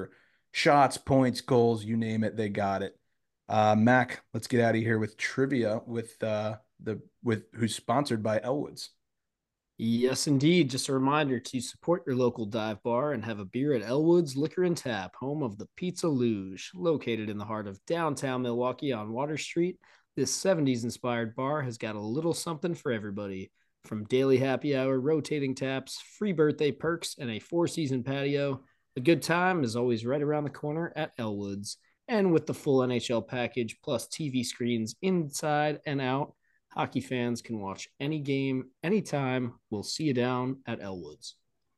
shots, points, goals, you name it, they got it. Mac, let's get out of here with trivia with who's sponsored by Elwoods. Yes, indeed. Just a reminder to support your local dive bar and have a beer at Elwood's Liquor and Tap, home of the Pizza Luge. Located in the heart of downtown Milwaukee on Water Street, this 70s inspired bar has got a little something for everybody. From daily happy hour, rotating taps, free birthday perks, and a 4-season patio, a good time is always right around the corner at Elwood's. And with the full NHL package plus TV screens inside and out, hockey fans can watch any game, anytime. We'll see you down at Elwood's.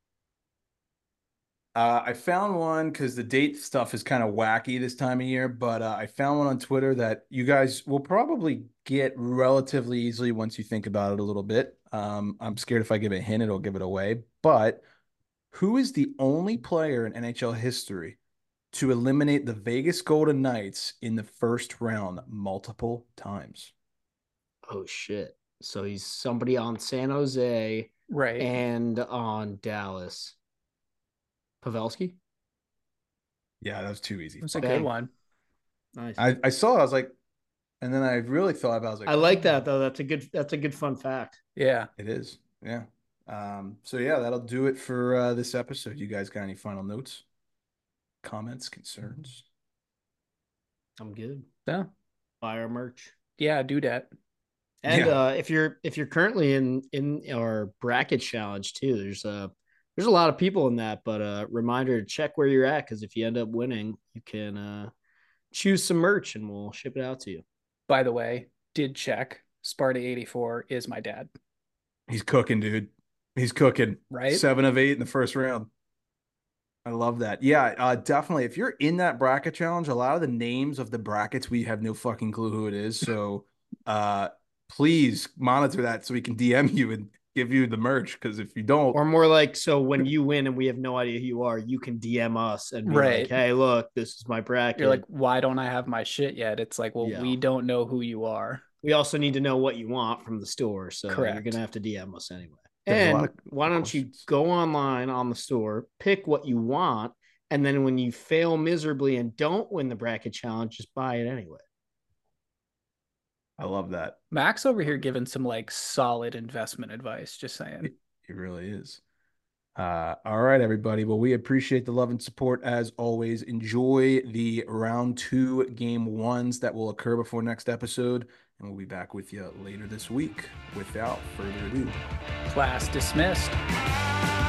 I found one because the date stuff is kind of wacky this time of year, but I found one on Twitter that you guys will probably get relatively easily once you think about it a little bit. I'm scared if I give a hint, it'll give it away. But who is the only player in NHL history to eliminate the Vegas Golden Knights in the first round multiple times? Oh, shit. So he's somebody on San Jose Right. and on Dallas. Pavelski? Yeah, that was too easy. That's a Bang. good one. Nice. I saw it, I was like, and then I really thought about it, I was like, I like that though. That's a good fun fact. Yeah. It is. Yeah. So yeah, that'll do it for this episode. You guys got any final notes, comments, concerns? I'm good. Yeah. Buy our merch. Yeah, do that. And Yeah. if you're currently in our bracket challenge too, there's a lot of people in that, but reminder to check where you're at, because if you end up winning, you can choose some merch and we'll ship it out to you. By the way, did check. Sparta 84 is my dad. He's cooking, dude. He's cooking. Right? 7 of 8 in the first round. I love that. Yeah, definitely. If you're in that bracket challenge, a lot of the names of the brackets, we have no fucking clue who it is. So please monitor that so we can DM you and give you the merch. Because if you don't, Or more like, so when you win and we have no idea who you are, you can DM us and be Right. like, hey, look, this is my bracket. You're like, why don't I have my shit yet? It's like, well, Yeah. we don't know who you are. we also need to know what you want from the store. So you're Correct. going to have to DM us anyway. There's a lot And of why don't you questions. go online on the store, pick what you want, and then when you fail miserably and don't win the bracket challenge, just buy it anyway. I love that. Max over here giving some like solid investment advice. Just saying. It really is. All right, everybody. Well, we appreciate the love and support as always. Enjoy the round 2 game 1s that will occur before next episode, and we'll be back with you later this week. Without further ado. Class dismissed.